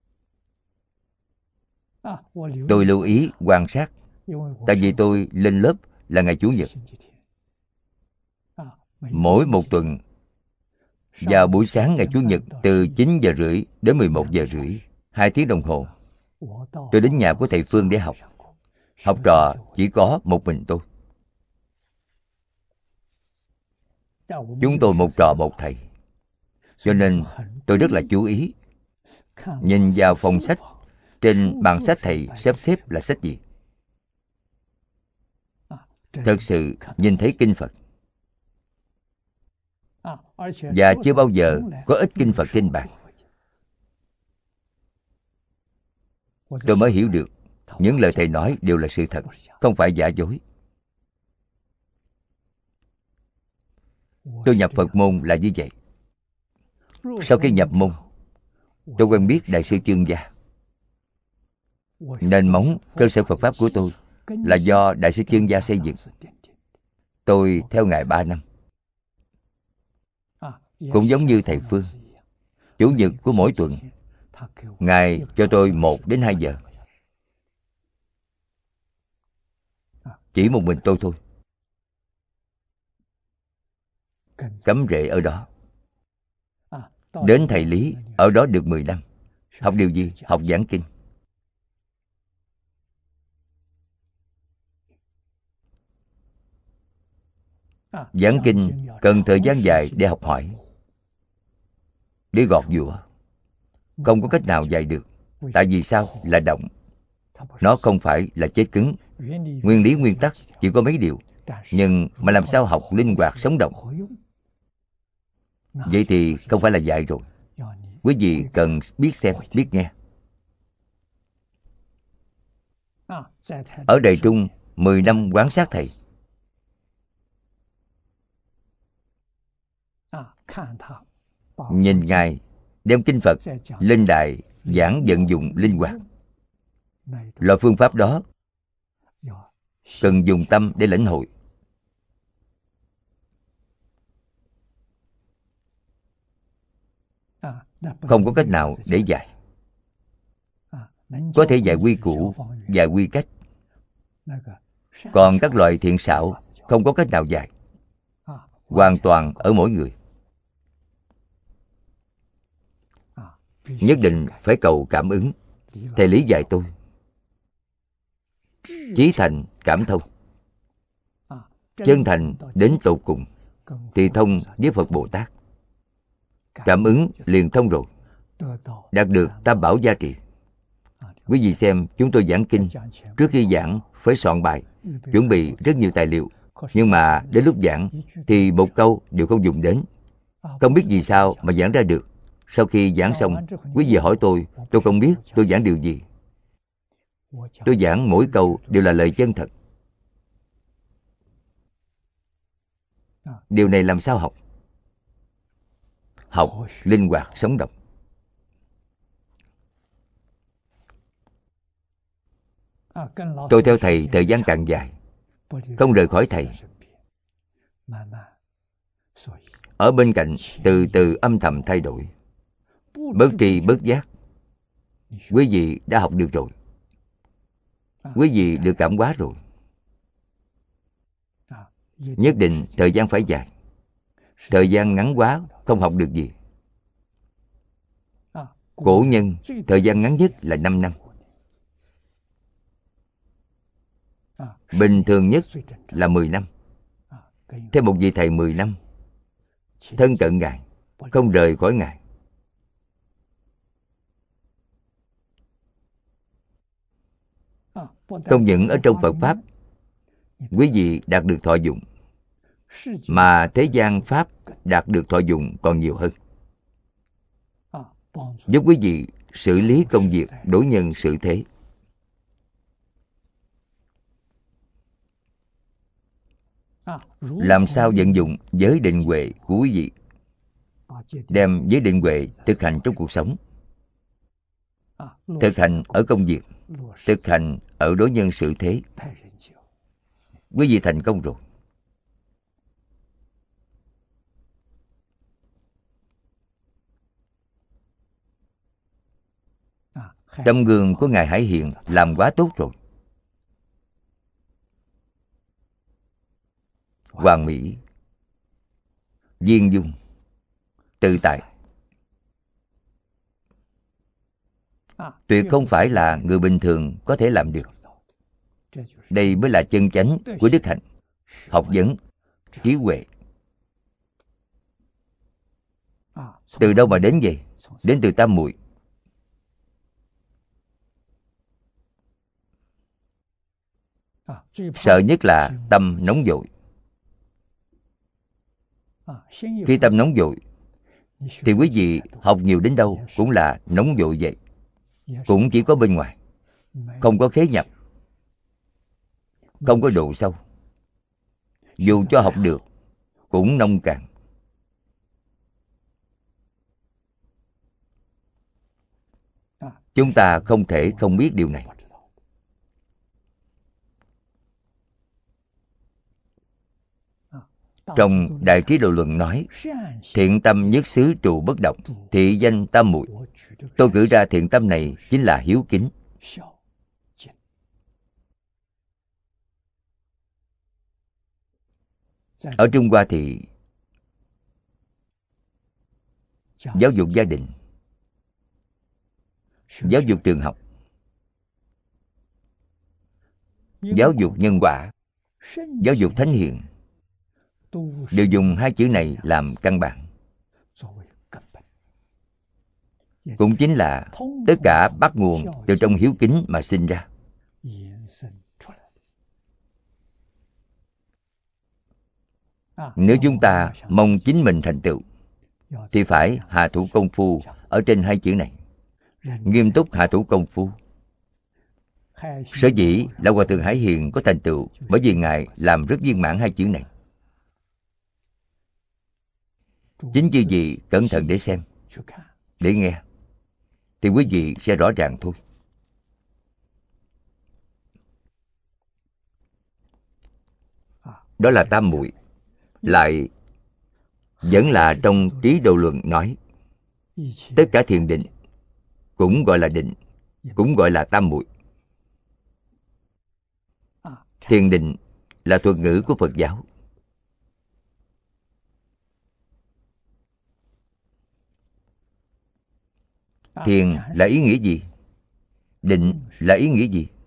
Tôi lưu ý quan sát, tại vì tôi lên lớp là ngày Chủ nhật. Mỗi một tuần vào buổi sáng ngày Chủ nhật từ chín giờ rưỡi đến mười một giờ rưỡi, hai tiếng đồng hồ, tôi đến nhà của thầy Phương để học. Học trò chỉ có một mình tôi. Chúng tôi một trò một thầy, cho nên tôi rất là chú ý. Nhìn vào phòng sách, trên bàn sách thầy xếp xếp là sách gì. thật sự nhìn thấy kinh Phật, và chưa bao giờ có ít kinh Phật trên bàn. Tôi mới hiểu được những lời Thầy nói đều là sự thật, không phải giả dối. Tôi nhập Phật môn là như vậy. Sau khi nhập môn, tôi quen biết Đại sư Chương Gia. Nền móng cơ sở Phật Pháp của tôi là do Đại sư Chương Gia xây dựng. Tôi theo Ngài ba năm. Cũng giống như Thầy Phương, Chủ nhật của mỗi tuần, Ngài cho tôi một đến hai giờ. Chỉ một mình tôi thôi. Cắm rễ ở đó. Đến thầy Lý, ở đó được mười năm. Học điều gì? Học giảng kinh. Giảng kinh cần thời gian dài để học hỏi, để gọt giũa. Không có cách nào dạy được. Tại vì sao? Là động. Nó không phải là chết cứng. Nguyên lý nguyên tắc chỉ có mấy điều. Nhưng mà làm sao học linh hoạt sống động? Vậy thì không phải là dạy rồi. Quý vị cần biết xem, biết nghe. Ở Đài Trung, mười năm quan sát Thầy. Nhìn Ngài đem kinh Phật lên đài giảng vận dụng linh hoạt. Loại phương pháp đó cần dùng tâm để lãnh hội. Không có cách nào để dạy. Có thể dạy quy củ, dạy quy cách. Còn các loại thiện xảo không có cách nào dạy. Hoàn toàn ở mỗi người. Nhất định phải cầu cảm ứng. Thầy Lý dạy tôi chí thành cảm thông. Chân thành đến tột cùng thì thông với Phật Bồ Tát. Cảm ứng liền thông rồi. Đạt được tam bảo gia trì. Quý vị xem, chúng tôi giảng kinh, trước khi giảng phải soạn bài, chuẩn bị rất nhiều tài liệu. Nhưng mà đến lúc giảng thì một câu đều không dùng đến. Không biết vì sao mà giảng ra được. Sau khi giảng xong, quý vị hỏi tôi, tôi không biết tôi giảng điều gì. Tôi giảng mỗi câu đều là lời chân thật. Điều này làm sao học? Học linh hoạt sống động. Tôi theo Thầy thời gian càng dài, không rời khỏi Thầy. Ở bên cạnh từ từ âm thầm thay đổi. Bớt tri bớt giác. Quý vị đã học được rồi. Quý vị được cảm hóa rồi. Nhất định thời gian phải dài. Thời gian ngắn quá không học được gì. Cổ nhân thời gian ngắn nhất là năm năm. Bình thường nhất là mười năm. Theo một vị thầy mười năm, thân cận Ngài, không rời khỏi Ngài. Không những ở trong Phật Pháp quý vị đạt được thọ dụng, mà thế gian Pháp đạt được thọ dụng còn nhiều hơn. Giúp quý vị xử lý công việc đối nhân xử thế. Làm sao vận dụng giới định huệ của quý vị, đem giới định huệ thực hành trong cuộc sống, thực hành ở công việc, thực hành ở đối nhân xử thế. Quý vị thành công rồi. Tấm gương của Ngài Hải Hiền làm quá tốt rồi. Hoàn mỹ, viên dung, tự tại. Tuyệt không phải là người bình thường có thể làm được. Đây mới là chân chánh của đức hạnh, học vấn, trí huệ. Từ đâu mà đến vậy? Đến từ tam muội. Sợ nhất là tâm nóng vội. Khi tâm nóng vội thì quý vị học nhiều đến đâu cũng là nóng vội vậy. Cũng chỉ có bên ngoài, không có khế nhập, không có độ sâu. Dù cho học được cũng nông cạn. Chúng ta không thể không biết điều này. Trong Đại Trí Độ Luận nói, thiện tâm nhất xứ trụ bất động, thị danh tam muội. Tôi cử ra thiện tâm này chính là hiếu kính. Ở Trung Hoa thì giáo dục gia đình, giáo dục trường học, giáo dục nhân quả, giáo dục thánh hiền đều dùng hai chữ này làm căn bản. Cũng chính là tất cả bắt nguồn từ trong hiếu kính mà sinh ra. Nếu chúng ta mong chính mình thành tựu thì phải hạ thủ công phu ở trên hai chữ này, nghiêm túc hạ thủ công phu. Sở dĩ Lão Hòa Thượng Hải Hiền có thành tựu bởi vì Ngài làm rất viên mãn hai chữ này. Chính chư vị cẩn thận để xem, để nghe, thì quý vị sẽ rõ ràng thôi. Đó là tam muội. Lại vẫn là trong Trí Độ Luận nói, tất cả thiền định cũng gọi là định, cũng gọi là tam muội. Thiền định là thuật ngữ của Phật giáo. Thiền là ý nghĩa gì? Định là ý nghĩa gì?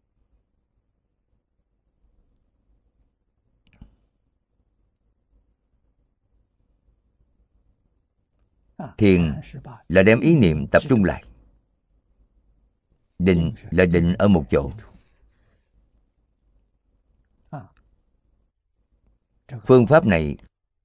Thiền là đem ý niệm tập trung lại. Định là định ở một chỗ. Phương pháp này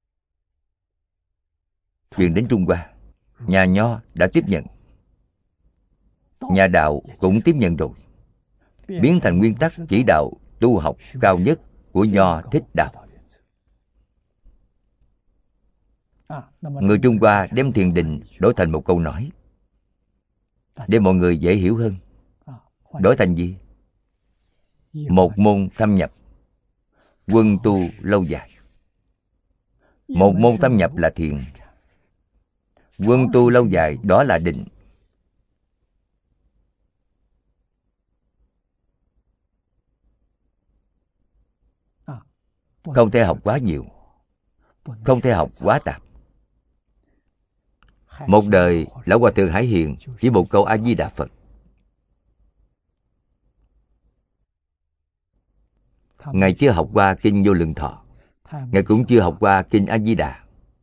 truyền đến Trung Hoa, nhà Nho đã tiếp nhận, nhà Đạo cũng tiếp nhận rồi, biến thành nguyên tắc chỉ đạo tu học cao nhất của Nho Thích Đạo. Người Trung Hoa đem thiền định đổi thành một câu nói để mọi người dễ hiểu hơn. Đổi thành gì? Một môn thâm nhập, quân tu lâu dài. Một môn thâm nhập là thiền, quân tu lâu dài đó là định. Không thể học quá nhiều, không thể học quá tạp. Một đời Lão Hòa Thượng Hải Hiền chỉ một câu A Di Đà Phật. Ngài chưa học qua kinh Vô Lượng Thọ, Ngài cũng chưa học qua kinh A Di Đà.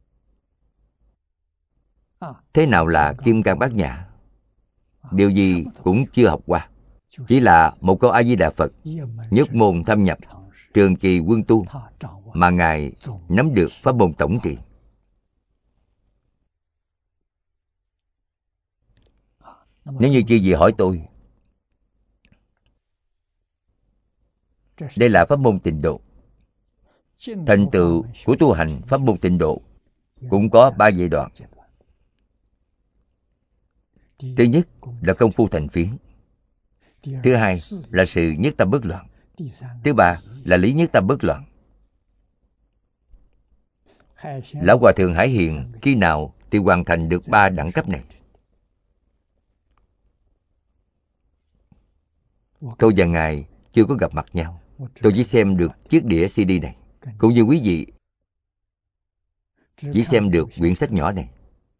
Thế nào là Kim Cang Bát Nhã? Điều gì cũng chưa học qua. Chỉ là một câu A Di Đà Phật, nhất môn thâm nhập, trường kỳ quân tu, mà Ngài nắm được pháp môn tổng trị. Nếu như chư vị hỏi tôi, đây là pháp môn tịnh độ, thành tựu của tu hành pháp môn tịnh độ cũng có ba giai đoạn. Thứ nhất là công phu thành phiến. Thứ hai là sự nhất tâm bất loạn. Thứ ba là lý nhất tâm bất loạn. Lão Hòa Thượng Hải Hiền khi nào thì hoàn thành được ba đẳng cấp này? Tôi và Ngài chưa có gặp mặt nhau. Tôi chỉ xem được chiếc đĩa xê đê này, cũng như quý vị chỉ xem được quyển sách nhỏ này.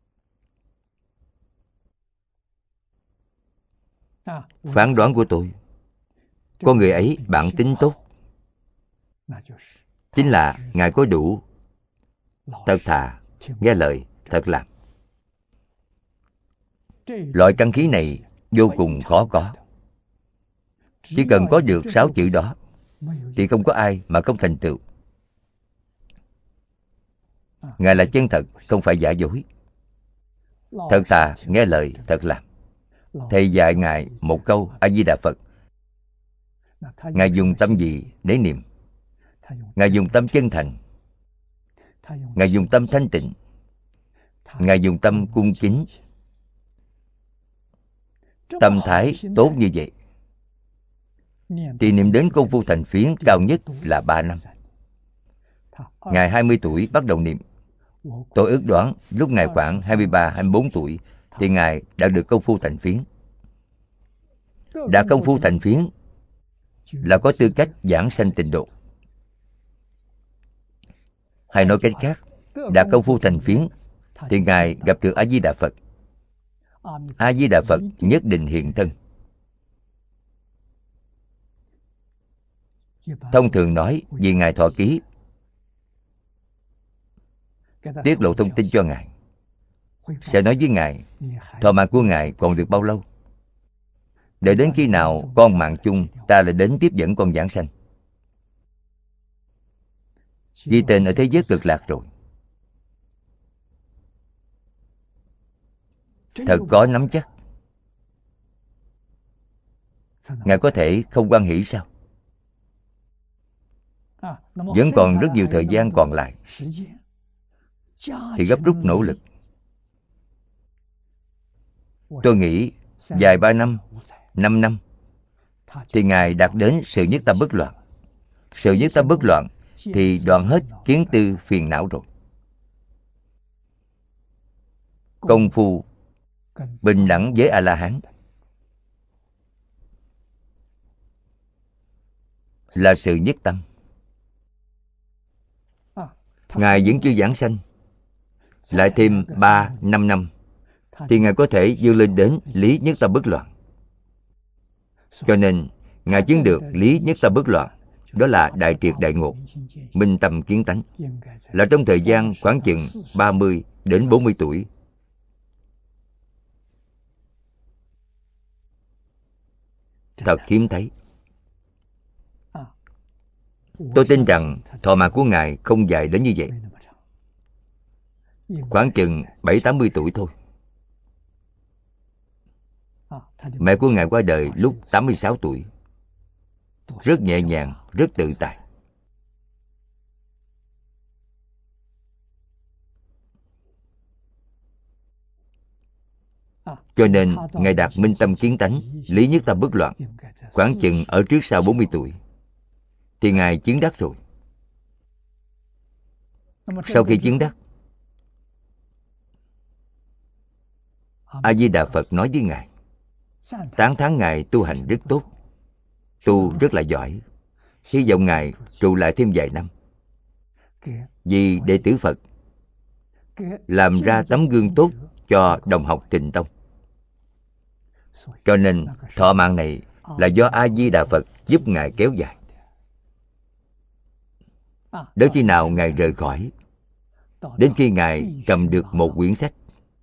Phán đoán của tôi, con người ấy bản tính tốt, chính là Ngài có đủ thật thà, nghe lời, thật làm. Loại căn khí này vô cùng khó có. Chỉ cần có được sáu chữ đó thì không có ai mà không thành tựu. Ngài là chân thật, không phải giả dối. Thật thà, nghe lời, thật làm. Thầy dạy Ngài một câu A Di Đà Phật. Ngài dùng tâm gì để niệm? Ngài dùng tâm chân thành. Ngài dùng tâm thanh tịnh. Ngài dùng tâm cung kính. Tâm thái tốt như vậy thì niệm đến công phu thành phiến cao nhất là ba năm. Ngài hai mươi tuổi bắt đầu niệm. Tôi ước đoán lúc Ngài khoảng hai mươi ba, hai mươi bốn tuổi thì Ngài đã được công phu thành phiến. Đã công phu thành phiến là có tư cách giảng sanh tịnh độ. Hay nói cách khác, đã công phu thành phiến thì Ngài gặp được A Di Đà Phật. A Di Đà Phật nhất định hiện thân. Thông thường nói vì Ngài thọ ký, tiết lộ thông tin cho Ngài, sẽ nói với Ngài thọ mạng của Ngài còn được bao lâu. Đợi đến khi nào con mạng chung, ta lại đến tiếp dẫn con giảng sanh. Ghi tên ở thế giới cực lạc rồi. Thật có nắm chắc. Ngài có thể không hoan hỷ sao? Vẫn còn rất nhiều thời gian còn lại, thì gấp rút nỗ lực. Tôi nghĩ vài ba năm, năm năm thì Ngài đạt đến sự nhất tâm bất loạn. Sự nhất tâm bất loạn thì đoạn hết kiến tư phiền não rồi. Công phu bình đẳng với A-la-hán là sự nhất tâm. Ngài vẫn chưa giảng sanh, lại thêm ba, năm năm thì Ngài có thể vươn lên đến lý nhất tâm bất loạn. Cho nên Ngài chứng được lý nhất tâm bất loạn, đó là đại triệt đại ngộ, minh tâm kiến tánh, là trong thời gian khoảng chừng ba mươi đến bốn mươi tuổi. Thật hiếm thấy. Tôi tin rằng thọ mạng của Ngài không dài đến như vậy, khoảng chừng bảy tám mươi tuổi thôi. Mẹ của Ngài qua đời lúc tám mươi sáu tuổi. Rất nhẹ nhàng, rất tự tại. Cho nên Ngài đạt minh tâm kiến tánh, lý nhất tâm bất loạn, khoảng chừng ở trước sau bốn mươi tuổi thì Ngài chứng đắc rồi. Sau khi chứng đắc, A Di Đà Phật nói với Ngài, tán thán Ngài tu hành rất tốt, tu rất là giỏi, hy vọng Ngài trụ lại thêm vài năm, vì đệ tử Phật làm ra tấm gương tốt cho đồng học Tịnh Tông. Cho nên thọ mạng này là do A Di Đà Phật giúp Ngài kéo dài. Đến khi nào Ngài rời khỏi, đến khi Ngài cầm được một quyển sách.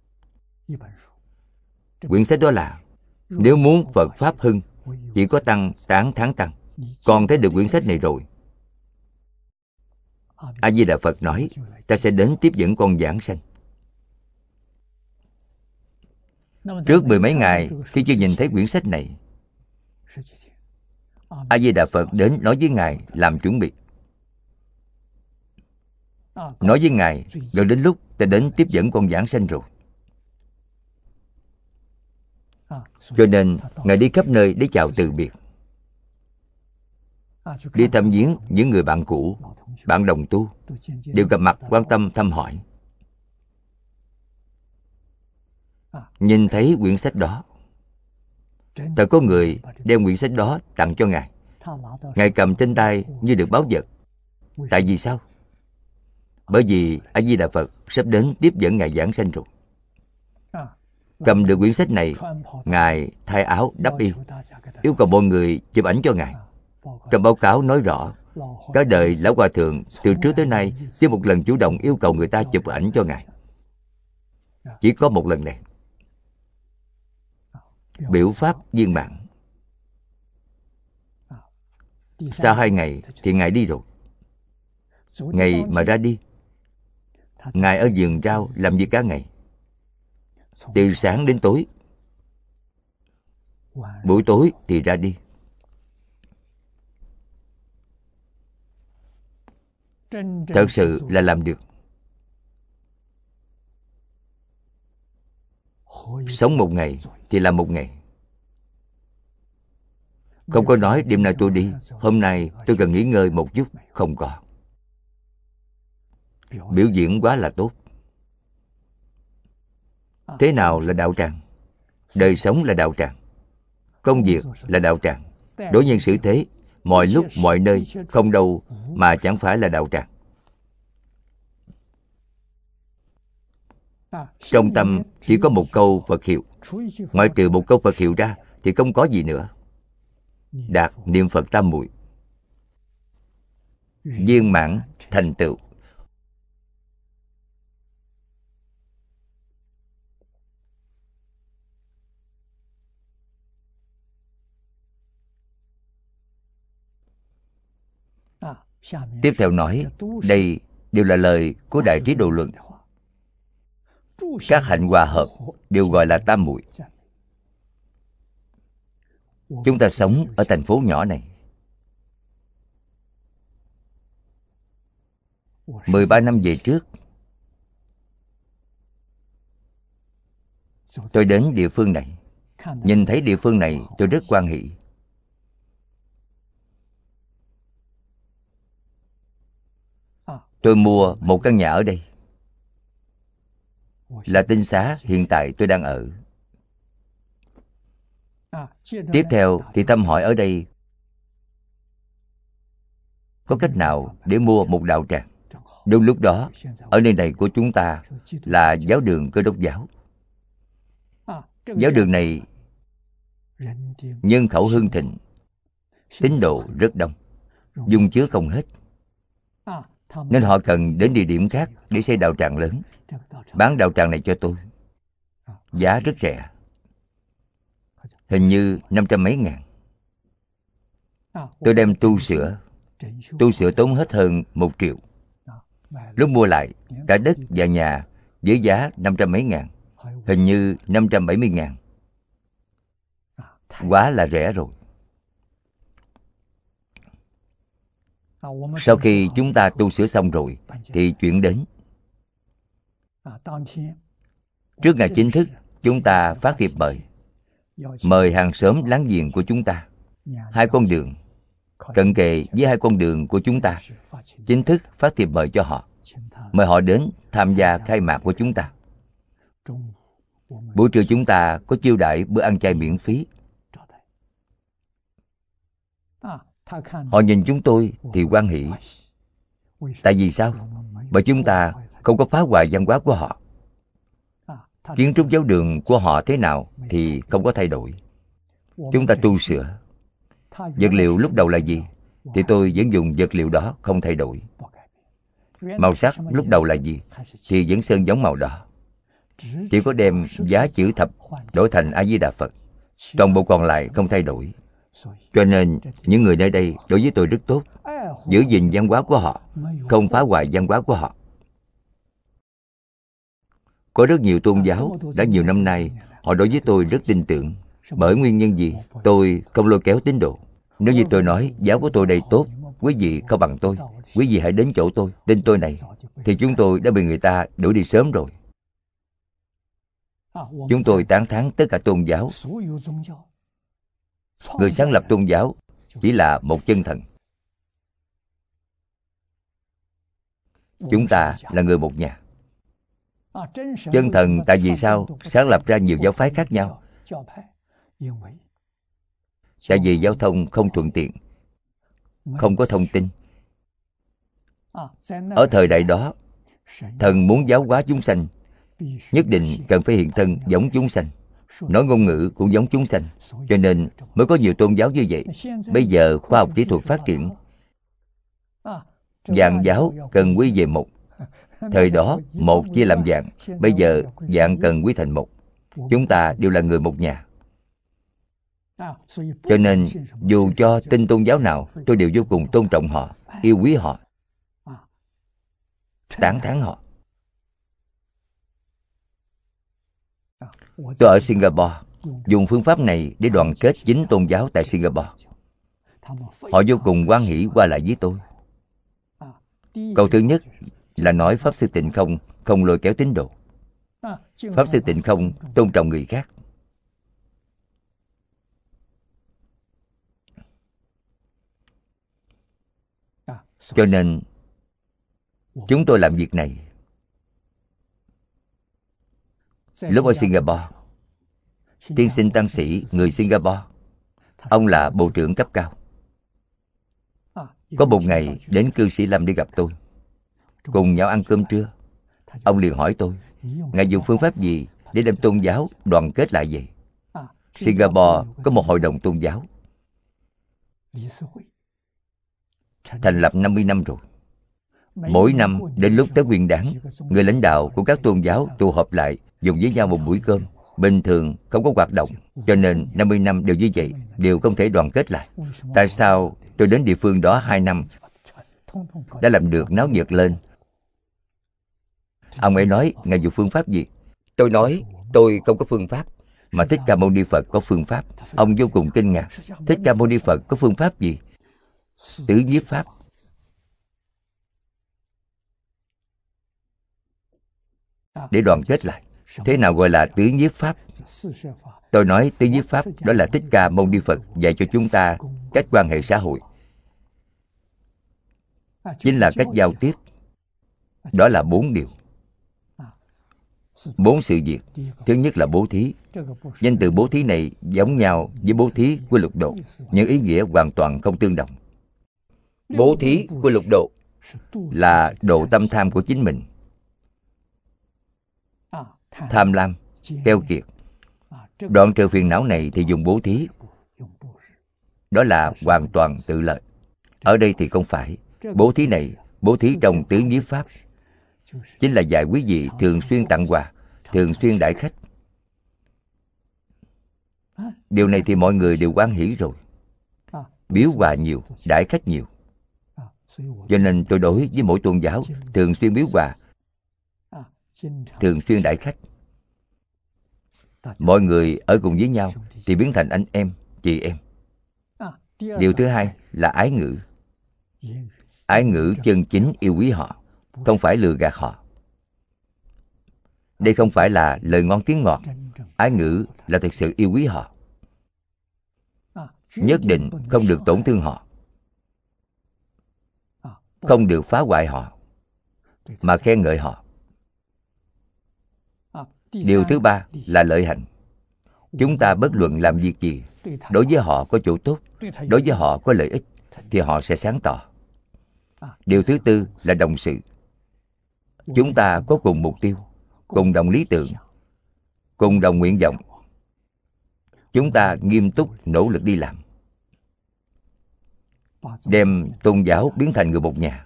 Quyển sách đó là nếu muốn Phật Pháp hưng, chỉ có tăng tán thán tăng. Con thấy được quyển sách này rồi, A Di Đà Phật nói, ta sẽ đến tiếp dẫn con giảng sanh. Trước mười mấy ngày, khi chưa nhìn thấy quyển sách này, A Di Đà Phật đến nói với Ngài làm chuẩn bị. Nói với Ngài, gần đến lúc ta đến tiếp dẫn con giảng sanh rồi. Cho nên Ngài đi khắp nơi để chào từ biệt, đi thăm viếng những người bạn cũ, bạn đồng tu, đều gặp mặt quan tâm thăm hỏi. Nhìn thấy quyển sách đó, thật có người đem quyển sách đó tặng cho Ngài. Ngài cầm trên tay như được báu vật. Tại vì sao? Bởi vì A Di Đà Phật sắp đến tiếp dẫn Ngài giảng sanh rồi. Cầm được quyển sách này, Ngài thay áo đắp y, yêu cầu mọi người chụp ảnh cho Ngài. Trong báo cáo nói rõ, cả đời Lão Hòa Thượng từ trước tới nay chưa một lần chủ động yêu cầu người ta chụp ảnh cho Ngài. Chỉ có một lần này. Biểu pháp viên mãn. Sau hai ngày thì Ngài đi rồi. Ngày mà ra đi, Ngài ở vườn rau làm việc cả ngày, từ sáng đến tối. Buổi tối thì ra đi. Thật sự là làm được. Sống một ngày thì làm một ngày. Không có nói đêm nay tôi đi, hôm nay tôi cần nghỉ ngơi một chút. Không có. Biểu diễn quá là tốt. Thế nào là đạo tràng? Đời sống là đạo tràng, công việc là đạo tràng, đối nhân xử thế, mọi lúc mọi nơi, không đâu mà chẳng phải là đạo tràng. Trong tâm chỉ có một câu Phật hiệu. Ngoại trừ một câu Phật hiệu ra thì không có gì nữa. Đạt niệm Phật tam muội, viên mãn thành tựu. Tiếp theo nói, đây đều là lời của Đại Trí Độ Luận. Các hạnh hòa hợp đều gọi là tam muội. Chúng ta sống ở thành phố nhỏ này. mười ba năm về trước, tôi đến địa phương này. Nhìn thấy địa phương này tôi rất hoan hỷ. Tôi mua một căn nhà ở đây, là tinh xá hiện tại tôi đang ở. Tiếp theo thì thăm hỏi ở đây có cách nào để mua một đạo tràng. Đúng lúc đó, ở nơi này của chúng ta là giáo đường Cơ Đốc giáo. Giáo đường này nhân khẩu hưng thịnh, tín đồ rất đông, dung chứa không hết, nên họ cần đến địa điểm khác để xây đạo tràng lớn. Bán đạo tràng này cho tôi, giá rất rẻ, hình như năm trăm mấy ngàn. Tôi đem tu sửa, tu sửa tốn hết hơn một triệu. Lúc mua lại, cả đất và nhà với giá năm trăm mấy ngàn, hình như năm trăm bảy mươi ngàn. Quá là rẻ rồi. Sau khi chúng ta tu sửa xong rồi thì chuyển đến. Trước ngày chính thức, chúng ta phát thiệp mời, mời hàng xóm láng giềng của chúng ta, hai con đường cận kề với hai con đường của chúng ta, chính thức phát thiệp mời cho họ, mời họ đến tham gia khai mạc của chúng ta. Buổi trưa chúng ta có chiêu đãi bữa ăn chay miễn phí. Họ nhìn chúng tôi thì hoan hỷ. Tại vì sao? Bởi chúng ta không có phá hoại văn hóa của họ. Kiến trúc giáo đường của họ thế nào thì không có thay đổi. Chúng ta tu sửa. Vật liệu lúc đầu là gì thì tôi vẫn dùng vật liệu đó, không thay đổi. Màu sắc lúc đầu là gì thì vẫn sơn giống màu đó. Chỉ có đem giá chữ thập đổi thành A Di Đà Phật, toàn bộ còn lại không thay đổi. Cho nên những người nơi đây đối với tôi rất tốt, giữ gìn văn hóa của họ, không phá hoại văn hóa của họ. Có rất nhiều tôn giáo đã nhiều năm nay, họ đối với tôi rất tin tưởng. Bởi nguyên nhân gì? Tôi không lôi kéo tín đồ. Nếu như tôi nói giáo của tôi đây tốt, quý vị không bằng tôi, quý vị hãy đến chỗ tôi, tên tôi này, thì chúng tôi đã bị người ta đuổi đi sớm rồi. Chúng tôi tán thán tất cả tôn giáo. Người sáng lập tôn giáo chỉ là một chân thần. Chúng ta là người một nhà. Chân thần tại vì sao sáng lập ra nhiều giáo phái khác nhau? Tại vì giao thông không thuận tiện, không có thông tin. Ở thời đại đó, thần muốn giáo hóa chúng sanh, nhất định cần phải hiện thân giống chúng sanh, nói ngôn ngữ cũng giống chúng sanh, cho nên mới có nhiều tôn giáo như vậy. Bây giờ khoa học kỹ thuật phát triển, vạn giáo cần quy về một. Thời đó một chia làm vạn, bây giờ vạn cần quy thành một. Chúng ta đều là người một nhà. Cho nên dù cho tin tôn giáo nào, tôi đều vô cùng tôn trọng họ, yêu quý họ, tán thán họ. Tôi ở Singapore dùng phương pháp này để đoàn kết chính tôn giáo tại Singapore. Họ vô cùng hoan hỷ qua lại với tôi. Câu thứ nhất là nói Pháp Sư Tịnh Không không lôi kéo tín đồ. Pháp Sư Tịnh Không tôn trọng người khác. Cho nên chúng tôi làm việc này. Lúc ở Singapore, tiên sinh tăng sĩ người Singapore, ông là bộ trưởng cấp cao. Có một ngày đến cư sĩ Lâm đi gặp tôi, cùng nhau ăn cơm trưa. Ông liền hỏi tôi, ngài dùng phương pháp gì để đem tôn giáo đoàn kết lại vậy? Singapore có một hội đồng tôn giáo thành lập năm mươi năm rồi. Mỗi năm đến lúc Tết Nguyên Đán, người lãnh đạo của các tôn giáo tụ họp lại dùng với nhau một buổi cơm. Bình thường không có hoạt động, cho nên năm mươi năm đều như vậy, đều không thể đoàn kết lại. Tại sao tôi đến địa phương đó hai năm đã làm được náo nhiệt lên? Ông ấy nói, ngài dùng phương pháp gì? Tôi nói, tôi không có phương pháp, mà Thích Ca Mâu Ni Phật có phương pháp. Ông vô cùng kinh ngạc. Thích Ca Mâu Ni Phật có phương pháp gì? Tứ nhiếp pháp. Để đoàn kết lại. Thế nào gọi là tứ nhiếp pháp? Tôi nói tứ nhiếp pháp đó là Thích Ca Mâu Ni Phật dạy cho chúng ta cách quan hệ xã hội, chính là cách giao tiếp. Đó là bốn điều, bốn sự việc. Thứ nhất là bố thí. Danh từ bố thí này giống nhau với bố thí của lục độ, nhưng ý nghĩa hoàn toàn không tương đồng. Bố thí của lục độ là độ tâm tham của chính mình. Tham lam, keo kiệt, đoạn trừ phiền não này thì dùng bố thí. Đó là hoàn toàn tự lợi. Ở đây thì không phải. Bố thí này, bố thí trong tứ nhiếp pháp, chính là dạy quý vị thường xuyên tặng quà, thường xuyên đãi khách. Điều này thì mọi người đều hoan hỷ rồi. Biếu quà nhiều, đãi khách nhiều. Cho nên tôi đối với mỗi tôn giáo thường xuyên biếu quà, thường xuyên đãi khách. Mọi người ở cùng với nhau thì biến thành anh em, chị em. Điều thứ hai là ái ngữ. Ái ngữ chân chính yêu quý họ, không phải lừa gạt họ. Đây không phải là lời ngon tiếng ngọt. Ái ngữ là thực sự yêu quý họ. Nhất định không được tổn thương họ, không được phá hoại họ, mà khen ngợi họ. Điều thứ ba là lợi hành. Chúng ta bất luận làm việc gì, đối với họ có chỗ tốt, đối với họ có lợi ích, thì họ sẽ sáng tỏ. Điều thứ tư là đồng sự. Chúng ta có cùng mục tiêu, cùng đồng lý tưởng, cùng đồng nguyện vọng. Chúng ta nghiêm túc nỗ lực đi làm, đem tôn giáo biến thành người một nhà.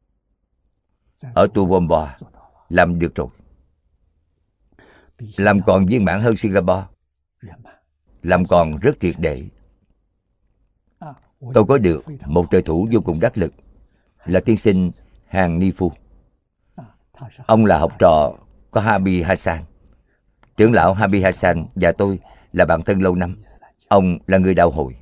Ở Tuvomba làm được rồi. Làm còn viên mãn hơn Singapore. Làm còn rất triệt để. Tôi có được một trợ thủ vô cùng đắc lực, là tiên sinh Hàng Ni Phu. Ông là học trò của Habib Hassan. Trưởng lão Habib Hassan và tôi là bạn thân lâu năm. Ông là người đạo hội.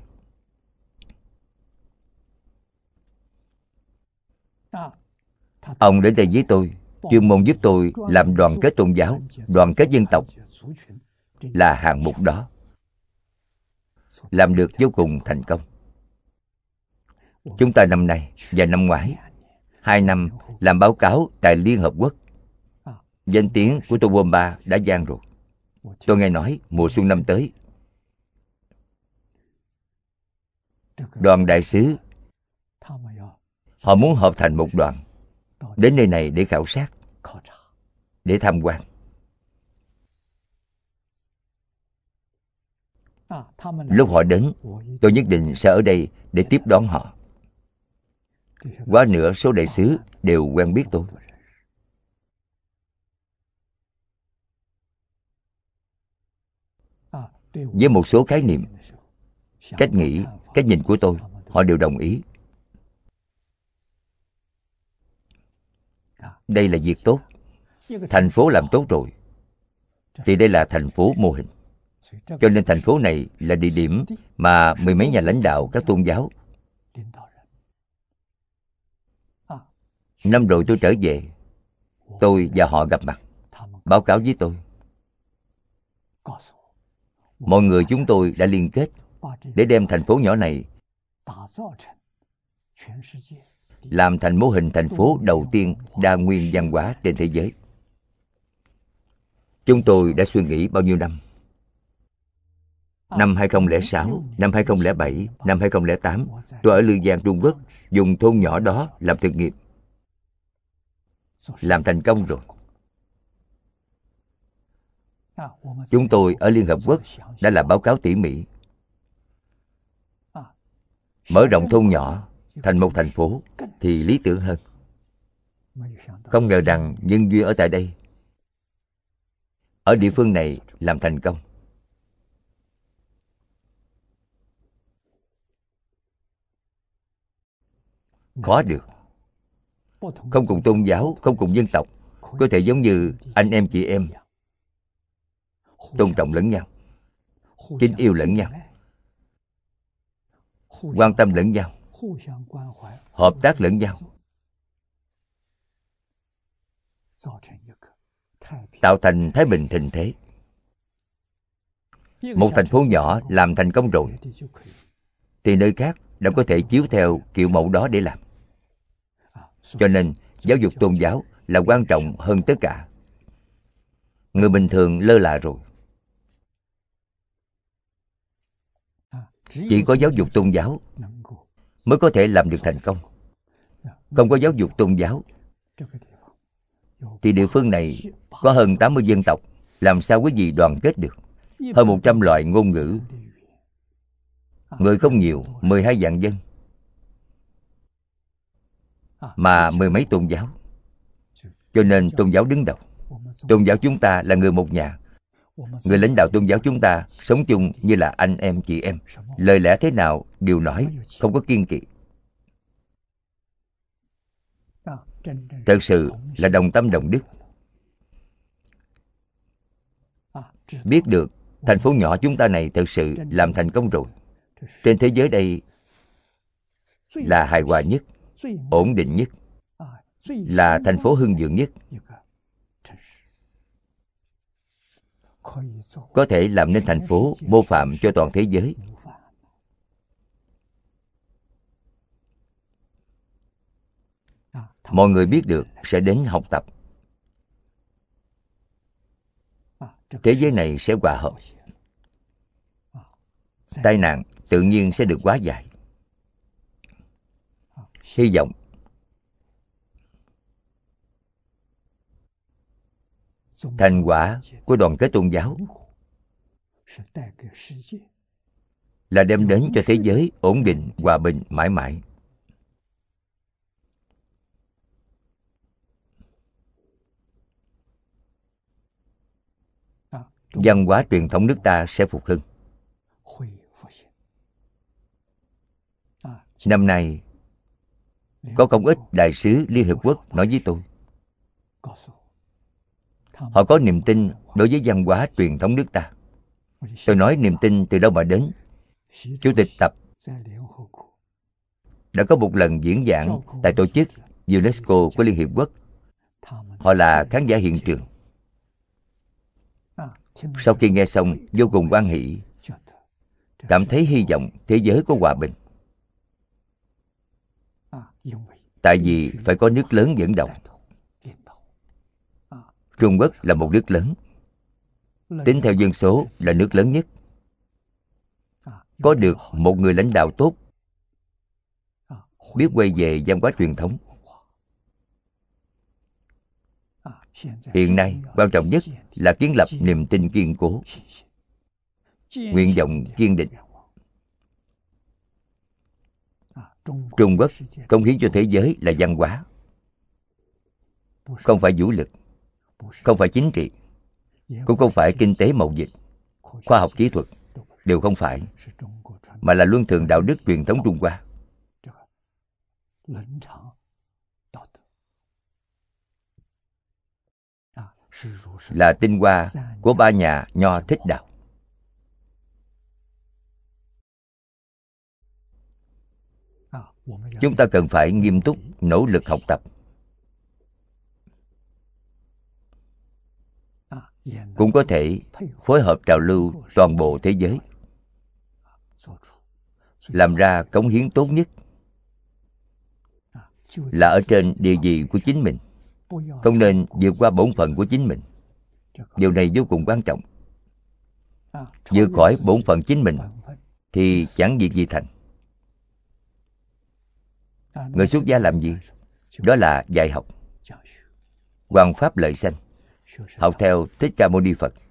Ông đến đây với tôi, chuyên môn giúp tôi làm đoàn kết tôn giáo, đoàn kết dân tộc, là hạng mục đó. Làm được vô cùng thành công. Chúng ta năm nay và năm ngoái, hai năm làm báo cáo tại Liên Hợp Quốc. Danh tiếng của Tuvomba đã vang rồi. Tôi nghe nói mùa xuân năm tới, đoàn đại sứ họ muốn hợp thành một đoàn đến nơi này để khảo sát, để tham quan. Lúc họ đến, tôi nhất định sẽ ở đây để tiếp đón họ. Quá nửa số đại sứ đều quen biết tôi. Với một số khái niệm, cách nghĩ, cách nhìn của tôi, họ đều đồng ý. Đây là việc tốt. Thành phố làm tốt rồi thì đây là thành phố mô hình. Cho nên thành phố này là địa điểm mà mười mấy nhà lãnh đạo các tôn giáo. Năm rồi tôi trở về, tôi và họ gặp mặt, báo cáo với tôi. Mọi người chúng tôi đã liên kết để đem thành phố nhỏ này làm thành mô hình thành phố đầu tiên đa nguyên văn hóa trên thế giới. Chúng tôi đã suy nghĩ bao nhiêu năm. Năm hai không không sáu, năm hai không không bảy, năm hai không không tám, tôi ở Lương Giang, Trung Quốc, dùng thôn nhỏ đó làm thực nghiệp. Làm thành công rồi. Chúng tôi ở Liên Hợp Quốc đã làm báo cáo tỉ mỉ. Mở rộng thôn nhỏ thành một thành phố thì lý tưởng hơn. Không ngờ rằng nhân duyên ở tại đây, ở địa phương này làm thành công. Khó được. Không cùng tôn giáo, không cùng dân tộc, có thể giống như anh em chị em, tôn trọng lẫn nhau, kính yêu lẫn nhau, quan tâm lẫn nhau, hợp tác lẫn nhau, tạo thành thái bình thịnh thế. Một thành phố nhỏ làm thành công rồi thì nơi khác đã có thể chiếu theo kiểu mẫu đó để làm. Cho nên giáo dục tôn giáo là quan trọng hơn tất cả. Người bình thường lơ là rồi. Chỉ có giáo dục tôn giáo mới có thể làm được thành công. Không có giáo dục tôn giáo thì địa phương này có hơn tám mươi dân tộc, làm sao quý vị đoàn kết được? Hơn một trăm loại ngôn ngữ, người không nhiều, mười hai vạn dân, mà mười mấy tôn giáo. Cho nên tôn giáo đứng đầu. Tôn giáo chúng ta là người một nhà. Người lãnh đạo tôn giáo chúng ta sống chung như là anh em chị em. Lời lẽ thế nào đều nói, không có kiêng kỵ. Thật sự là đồng tâm đồng đức. Biết được thành phố nhỏ chúng ta này thật sự làm thành công rồi. Trên thế giới đây là hài hòa nhất, ổn định nhất, là thành phố hưng vượng nhất. Có thể làm nên thành phố mô phạm cho toàn thế giới. Mọi người biết được sẽ đến học tập. Thế giới này sẽ hòa hợp. Tai nạn tự nhiên sẽ được hóa giải. Hy vọng thành quả của đoàn kết tôn giáo là đem đến cho thế giới ổn định, hòa bình mãi mãi. Văn hóa truyền thống nước ta sẽ phục hưng. Năm nay có không ít đại sứ Liên Hợp Quốc nói với tôi, họ có niềm tin đối với văn hóa truyền thống nước ta. Tôi nói niềm tin từ đâu mà đến? Chủ tịch Tập đã có một lần diễn giảng tại tổ chức UNESCO của Liên Hiệp Quốc. Họ là khán giả hiện trường. Sau khi nghe xong vô cùng hoan hỷ, cảm thấy hy vọng thế giới có hòa bình. Tại vì phải có nước lớn dẫn đầu. Trung Quốc là một nước lớn, tính theo dân số là nước lớn nhất. Có được một người lãnh đạo tốt, biết quay về văn hóa truyền thống. Hiện nay quan trọng nhất là kiến lập niềm tin kiên cố, nguyện vọng kiên định. Trung Quốc cống hiến cho thế giới là văn hóa, không phải vũ lực, không phải chính trị, cũng không phải kinh tế mậu dịch, khoa học kỹ thuật, đều không phải, mà là luân thường đạo đức truyền thống Trung Hoa. Là tinh hoa của ba nhà Nho Thích Đạo. Chúng ta cần phải nghiêm túc nỗ lực học tập, cũng có thể phối hợp trào lưu toàn bộ thế giới, làm ra cống hiến tốt nhất là ở trên địa vị của chính mình, không nên vượt qua bổn phận của chính mình. Điều này vô cùng quan trọng. Vượt khỏi bổn phận chính mình thì chẳng việc gì thành. Người xuất gia làm gì? Đó là dạy học, hoằng pháp lợi sanh, học theo Thích Ca Mâu Ni Phật.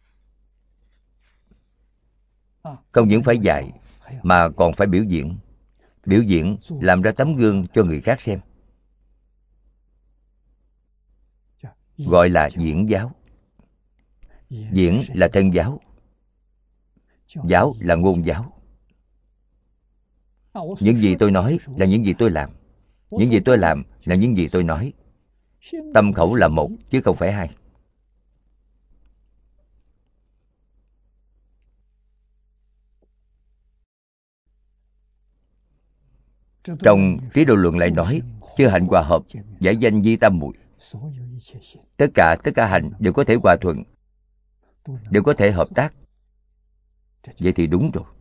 Không những phải dạy mà còn phải biểu diễn. Biểu diễn làm ra tấm gương cho người khác xem, gọi là diễn giáo. Diễn là thân giáo, giáo là ngôn giáo. Những gì tôi nói là những gì tôi làm, những gì tôi làm là những gì tôi nói. Tâm khẩu là một chứ không phải hai. Trong Trí Độ Luận lại nói, chư hạnh hòa hợp, giải danh di tam muội. Tất cả tất cả hành đều có thể hòa thuận, đều có thể hợp tác. Vậy thì đúng rồi.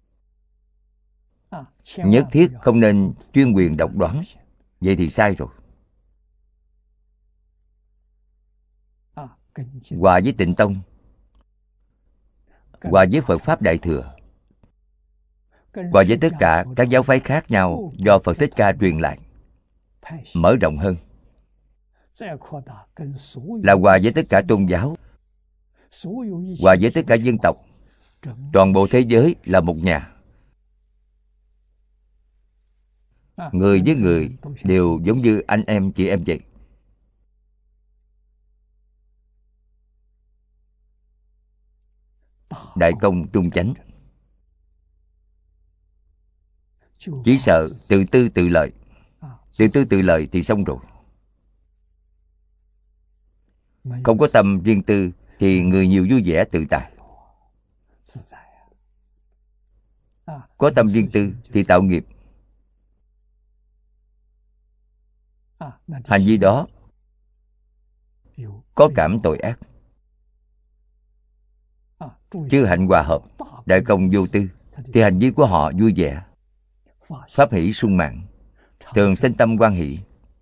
Nhất thiết không nên chuyên quyền độc đoán. Vậy thì sai rồi. Hòa với Tịnh Tông, hòa với Phật Pháp Đại Thừa, hòa với tất cả các giáo phái khác nhau do Phật Thích Ca truyền lại, mở rộng hơn là hòa với tất cả tôn giáo, hòa với tất cả dân tộc. Toàn bộ thế giới là một nhà. Người với người đều giống như anh em chị em vậy. Đại công trung chánh. Chỉ sợ tự tư tự lợi. Tự tư tự lợi thì xong rồi. Không có tâm riêng tư thì người nhiều vui vẻ tự tại. Có tâm riêng tư thì tạo nghiệp. Hành vi đó có cảm tội ác. Chư hạnh hòa hợp, đại công vô tư, thì hành vi của họ vui vẻ, pháp hỷ sung mãn, thường sinh tâm hoan hỷ.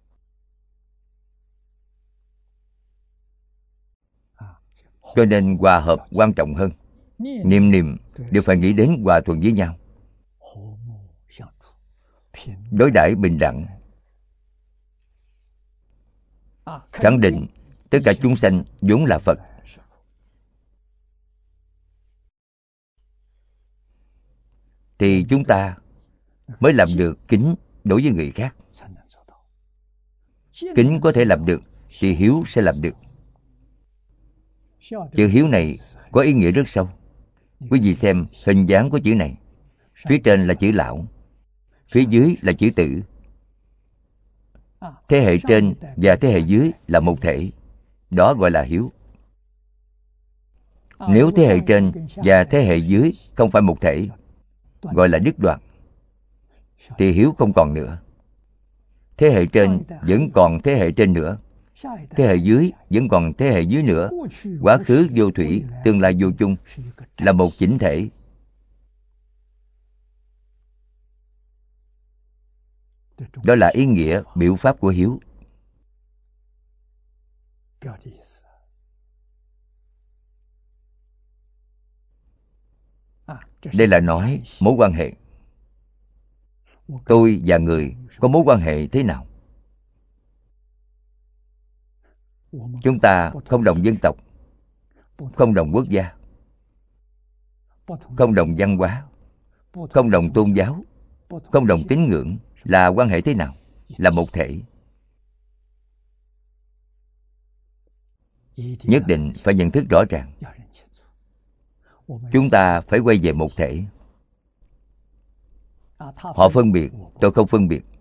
Cho nên hòa hợp quan trọng hơn. Niệm niệm đều phải nghĩ đến hòa thuận với nhau, đối đãi bình đẳng, khẳng định tất cả chúng sanh vốn là Phật. Thì chúng ta mới làm được kính đối với người khác. Kính có thể làm được thì hiếu sẽ làm được. Chữ hiếu này có ý nghĩa rất sâu. Quý vị xem hình dáng của chữ này. Phía trên là chữ lão, phía dưới là chữ tử. Thế hệ trên và thế hệ dưới là một thể. Đó gọi là hiếu. Nếu thế hệ trên và thế hệ dưới không phải một thể, gọi là đứt đoạn, thì hiếu không còn nữa. Thế hệ trên vẫn còn thế hệ trên nữa, thế hệ dưới vẫn còn thế hệ dưới nữa. Quá khứ vô thủy, tương lai vô chung, là một chỉnh thể. Đó là ý nghĩa biểu pháp của hiếu. Đây là nói mối quan hệ. Tôi và người có mối quan hệ thế nào? Chúng ta không đồng dân tộc, không đồng quốc gia, không đồng văn hóa, không đồng tôn giáo, không đồng tín ngưỡng, là quan hệ thế nào? Là một thể. Nhất định phải nhận thức rõ ràng. chúng ta phải quay về một thể. Họ phân biệt, tôi không phân biệt.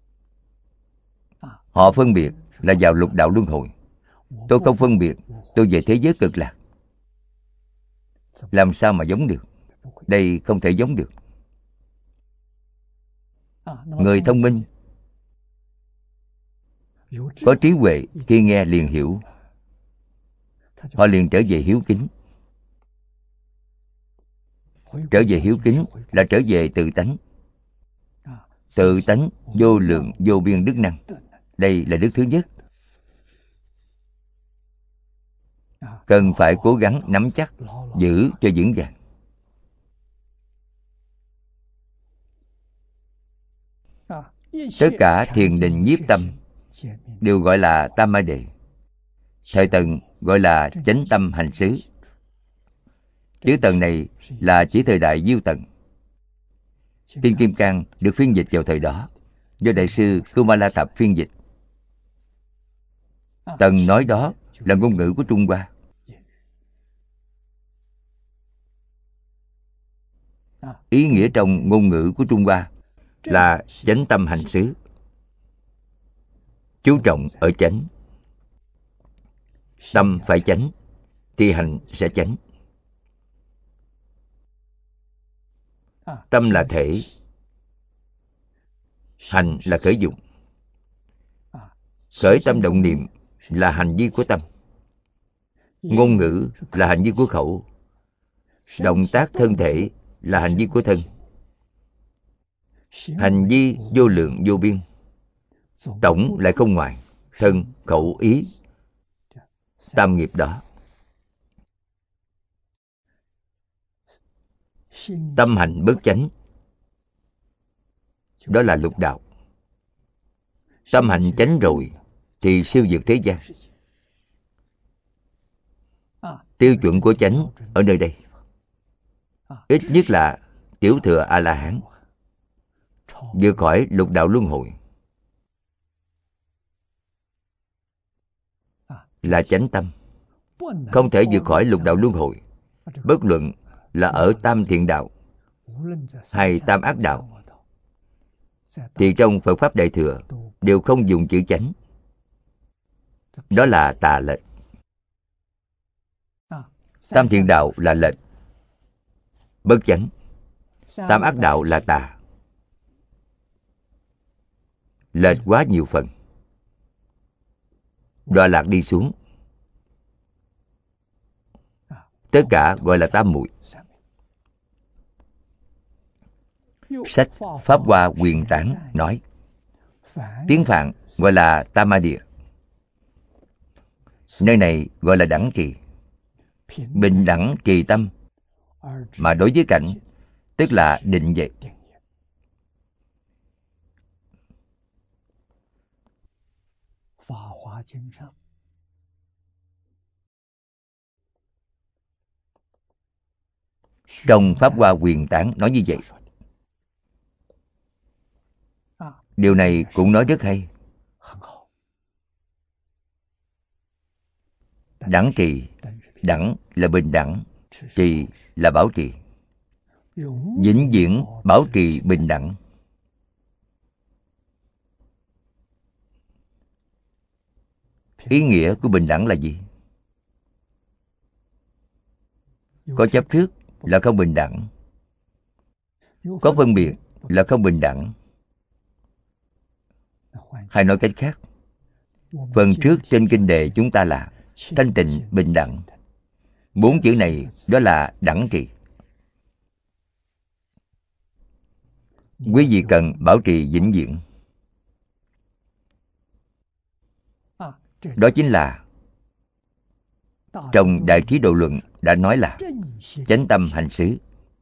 Họ phân biệt là vào lục đạo luân hồi. Tôi không phân biệt, tôi về thế giới cực lạc. Làm sao mà giống được? Đây không thể giống được. Người thông minh, có trí huệ, khi nghe liền hiểu. Họ liền trở về hiếu kính. Trở về hiếu kính là trở về tự tánh. Tự tánh vô lượng vô biên đức năng. Đây là đức thứ nhất. Cần phải cố gắng nắm chắc, giữ cho vững vàng. Tất cả thiền định nhiếp tâm đều gọi là tam ma đề. Thời tần gọi là chánh tâm hành xứ. Chữ tần này là chỉ thời đại Diêu Tần. Kinh Kim Cang được phiên dịch vào thời đó, do Đại sư Kumala Thập phiên dịch. Tần nói đó là ngôn ngữ của Trung Hoa. Ý nghĩa trong ngôn ngữ của Trung Hoa là chánh tâm hành xứ. Chú trọng ở chánh. Tâm phải chánh thì hành sẽ chánh. Tâm là thể, hành là khởi dụng. Khởi tâm động niệm là hành vi của tâm. Ngôn ngữ là hành vi của khẩu. Động tác thân thể là hành vi của thân. Hành vi vô lượng vô biên, tổng lại không ngoài thân, khẩu, ý. Tam nghiệp đó. Tâm hành bất chánh, đó là lục đạo. Tâm hành chánh rồi thì siêu vượt thế gian. Tiêu chuẩn của chánh ở nơi đây ít nhất là tiểu thừa A-la-hán, vượt khỏi lục đạo luân hồi, là chánh tâm. Không thể vượt khỏi lục đạo luân hồi, bất luận là ở tam thiện đạo hay tam ác đạo, thì trong Phật Pháp Đại Thừa đều không dùng chữ chánh. Đó là tà lệch. Tam thiện đạo là lệch, bất chánh. Tam ác đạo là tà, lệch quá nhiều phần, đọa lạc đi xuống. Tất cả gọi là tam muội. Sách Pháp Hoa Huyền Tán nói, tiếng Phạn gọi là Tam Ma Địa. Nơi này gọi là đẳng trì. Bình đẳng trì tâm, mà đối với cảnh tức là định vậy. Trong Pháp Hoa Huyền Tán nói như vậy. Điều này cũng nói rất hay. Đẳng trì, đẳng là bình đẳng, trì là bảo trì. Vĩnh viễn bảo trì bình đẳng. Ý nghĩa của bình đẳng là gì? Có chấp trước là không bình đẳng. Có phân biệt là không bình đẳng. Hay nói cách khác, phần trước trên kinh đề chúng ta là thanh tịnh bình đẳng. Bốn chữ này đó là đẳng trì. Quý vị cần bảo trì vĩnh viễn. Đó chính là trong Đại Trí Độ Luận đã nói là chánh tâm hành xứ.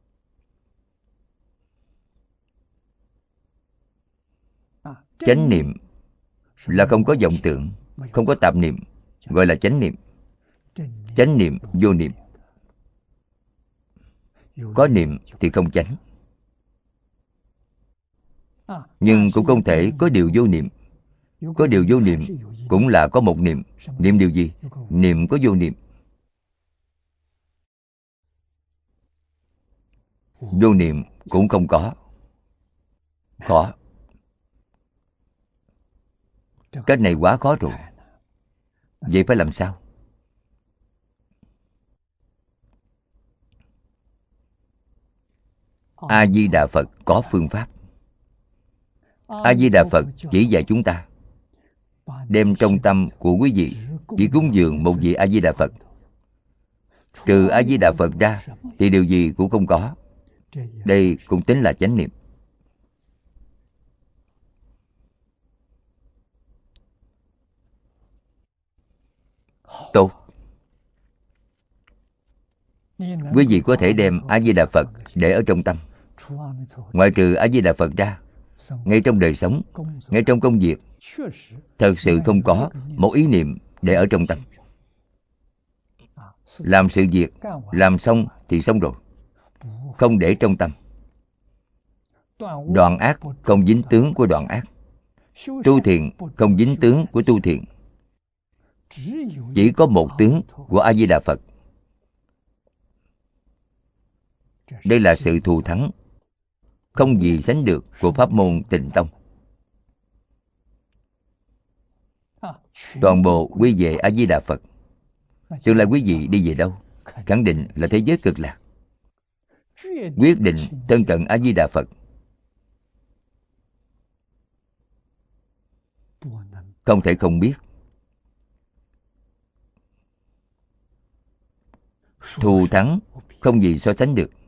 Chánh niệm là không có vọng tưởng, không có tạp niệm, gọi là chánh niệm. Chánh niệm vô niệm. Có niệm thì không chánh. Nhưng cũng không thể có điều vô niệm. Có điều vô niệm cũng là có một niệm. Niệm điều gì? Niệm có vô niệm. Vô niệm cũng không có. Khó. Cách này quá khó rồi. Vậy phải làm sao? A Di Đà Phật có phương pháp. A Di Đà Phật chỉ dạy chúng ta đem trong tâm của quý vị chỉ cúng dường một vị A Di Đà Phật. Trừ A Di Đà Phật ra thì điều gì cũng không có. Đây cũng tính là chánh niệm. Tốt. Quý vị có thể đem A Di Đà Phật để ở trong tâm. Ngoại trừ A Di Đà Phật ra, ngay trong đời sống, ngay trong công việc, thật sự không có một ý niệm để ở trong tâm. Làm sự việc, làm xong thì xong rồi. Không để trong tâm. Đoạn ác không dính tướng của đoạn ác. Tu thiện không dính tướng của tu thiện. Chỉ có một tướng của A Di Đà Phật. Đây là sự thù thắng không gì sánh được của pháp môn Tịnh Tông. Toàn bộ quy về A Di Đà Phật. Tương lai quý vị đi về đâu? Khẳng định là thế giới cực lạc. Quyết định thân cận A Di Đà Phật. Không thể không biết. Thù thắng không gì so sánh được.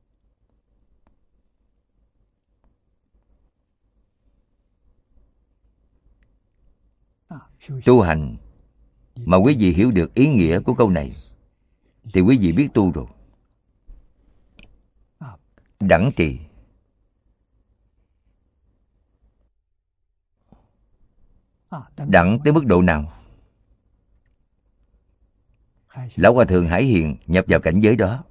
Tu hành mà quý vị hiểu được ý nghĩa của câu này thì quý vị biết tu rồi. Đẳng trì. Đẳng tới mức độ nào? Lão Hòa Thượng Hải Hiền nhập vào cảnh giới đó.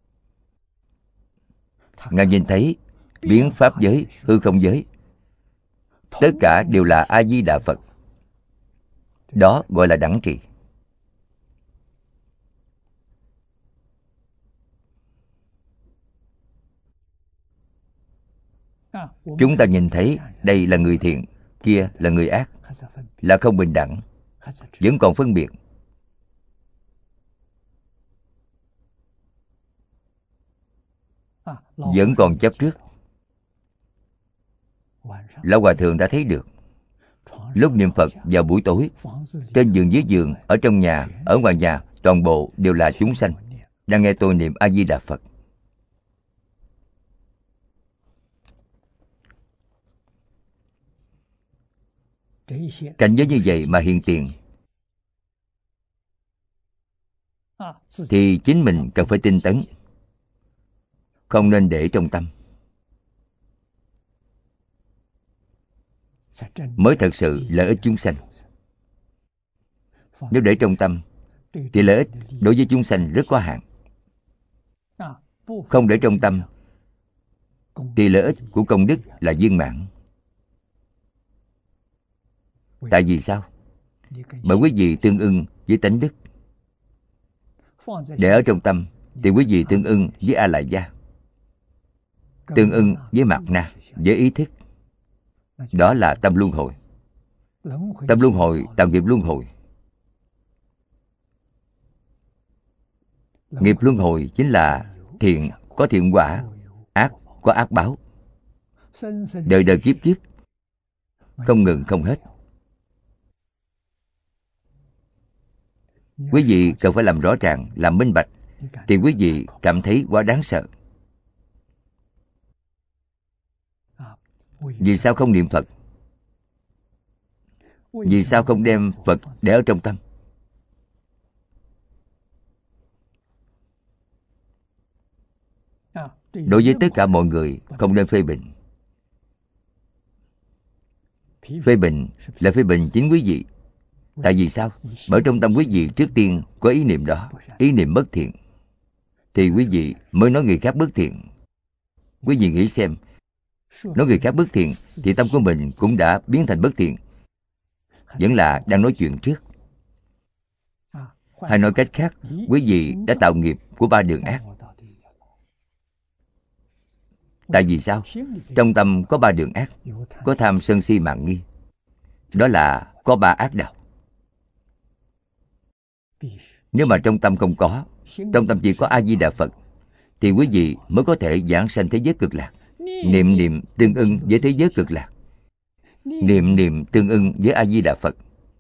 Ngài nhìn thấy biến pháp giới, hư không giới, tất cả đều là A Di Đà Phật. Đó gọi là đẳng trì. Chúng ta nhìn thấy đây là người thiện, kia là người ác, là không bình đẳng, vẫn còn phân biệt. Vẫn còn chấp trước. Lão Hòa Thượng đã thấy được. Lúc niệm Phật vào buổi tối, trên giường dưới giường, ở trong nhà, ở ngoài nhà, toàn bộ đều là chúng sanh đang nghe tôi niệm A Di Đà Phật. Cảnh giới như vậy mà hiện tiền thì chính mình cần phải tinh tấn, không nên để trong tâm, mới thật sự lợi ích chúng sanh. Nếu để trong tâm thì lợi ích đối với chúng sanh rất có hạn. Không để trong tâm thì lợi ích của công đức là viên mãn. Tại vì sao? Bởi quý vị tương ưng với tánh đức. Để ở trong tâm thì quý vị tương ưng với A Lại Gia, tương ưng với Mạt Na, với ý thức. Đó là tâm luân hồi. Tâm luân hồi tạo nghiệp luân hồi. Nghiệp luân hồi chính là thiện có thiện quả, ác có ác báo. Đời đời kiếp kiếp, không ngừng không hết. Quý vị cần phải làm rõ ràng, làm minh bạch, thì quý vị cảm thấy quá đáng sợ. Vì sao không niệm Phật? Vì sao không đem Phật để ở trong tâm? Đối với tất cả mọi người, không nên phê bình. Phê bình là phê bình chính quý vị. Tại vì sao? Bởi trong tâm quý vị trước tiên có ý niệm đó, ý niệm bất thiện, thì quý vị mới nói người khác bất thiện. Quý vị nghĩ xem, nói người khác bất thiện thì tâm của mình cũng đã biến thành bất thiện. Vẫn là đang nói chuyện trước. Hay nói cách khác, quý vị đã tạo nghiệp của ba đường ác. Tại vì sao? Trong tâm có ba đường ác, có tham sân si mạn nghi. Đó là có ba ác đạo. Nếu mà trong tâm không có, trong tâm chỉ có A Di Đà Phật, thì quý vị mới có thể giảng sanh thế giới cực lạc. Niệm niệm tương ưng với thế giới cực lạc, niệm niệm tương ưng với A Di Đà Phật.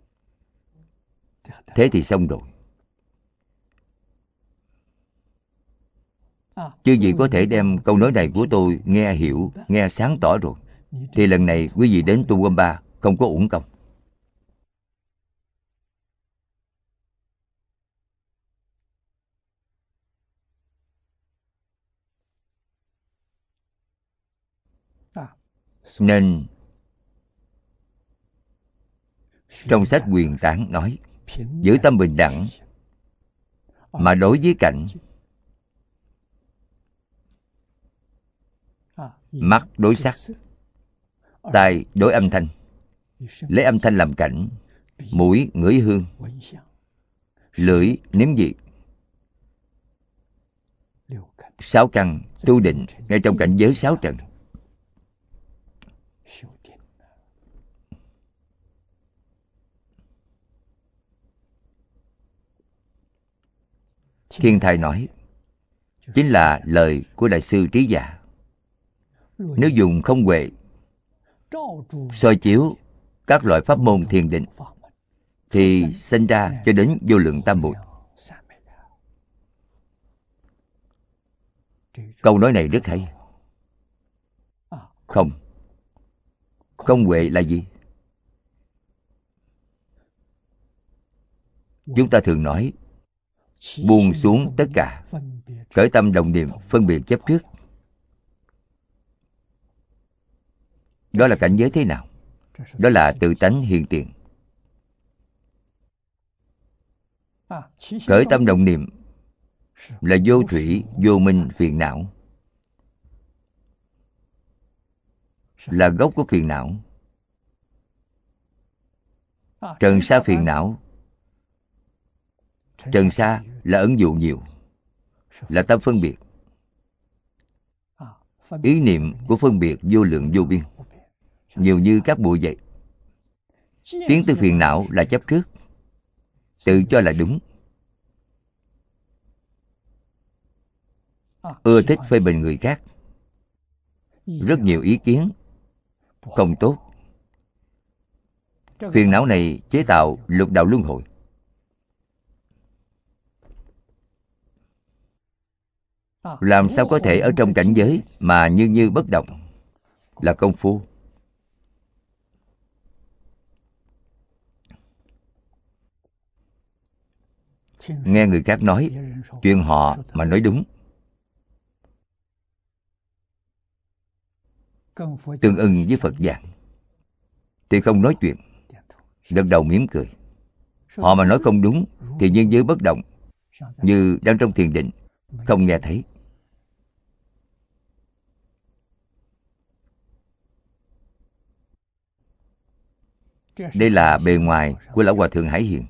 Thế thì xong rồi. Chư vị có thể đem câu nói này của tôi nghe hiểu, nghe sáng tỏ rồi, thì lần này quý vị đến Tu Gom Ba không có uổng công. Nên trong sách Quyền Tán nói, giữ tâm bình đẳng mà đối với cảnh, mắt đối sắc, tai đối âm thanh, lấy âm thanh làm cảnh, mũi ngửi hương, lưỡi nếm vị, sáu căn tu định ngay trong cảnh giới sáu trần. Thiên Thai nói chính là lời của Đại sư Trí Giả. Nếu dùng không huệ soi chiếu các loại pháp môn thiền định, thì sinh ra cho đến vô lượng tam muội. Câu nói này rất hay. Không Không huệ là gì? Chúng ta thường nói buông xuống tất cả, khởi tâm đồng niệm phân biệt chấp trước. Đó là cảnh giới thế nào? Đó là tự tánh hiện tiền. Khởi tâm đồng niệm là vô thủy, vô minh phiền não, là gốc của phiền não. Trần sa phiền não. Trần sa là ẩn dụ nhiều, là tâm phân biệt. Ý niệm của phân biệt vô lượng vô biên, nhiều như các bụi vậy. Tiến từ phiền não là chấp trước, tự cho là đúng, ưa thích phê bình người khác, rất nhiều ý kiến không tốt. Phiền não này chế tạo lục đạo luân hồi. Làm sao có thể ở trong cảnh giới mà như như bất động? Là công phu. Nghe người khác nói chuyện họ mà nói đúng. Tương ưng với Phật giảng thì không nói chuyện, gật đầu mỉm cười. Họ mà nói không đúng thì như như bất động, như đang trong thiền định, không nghe thấy. Đây là bề ngoài của Lão Hòa Thượng Hải Hiền.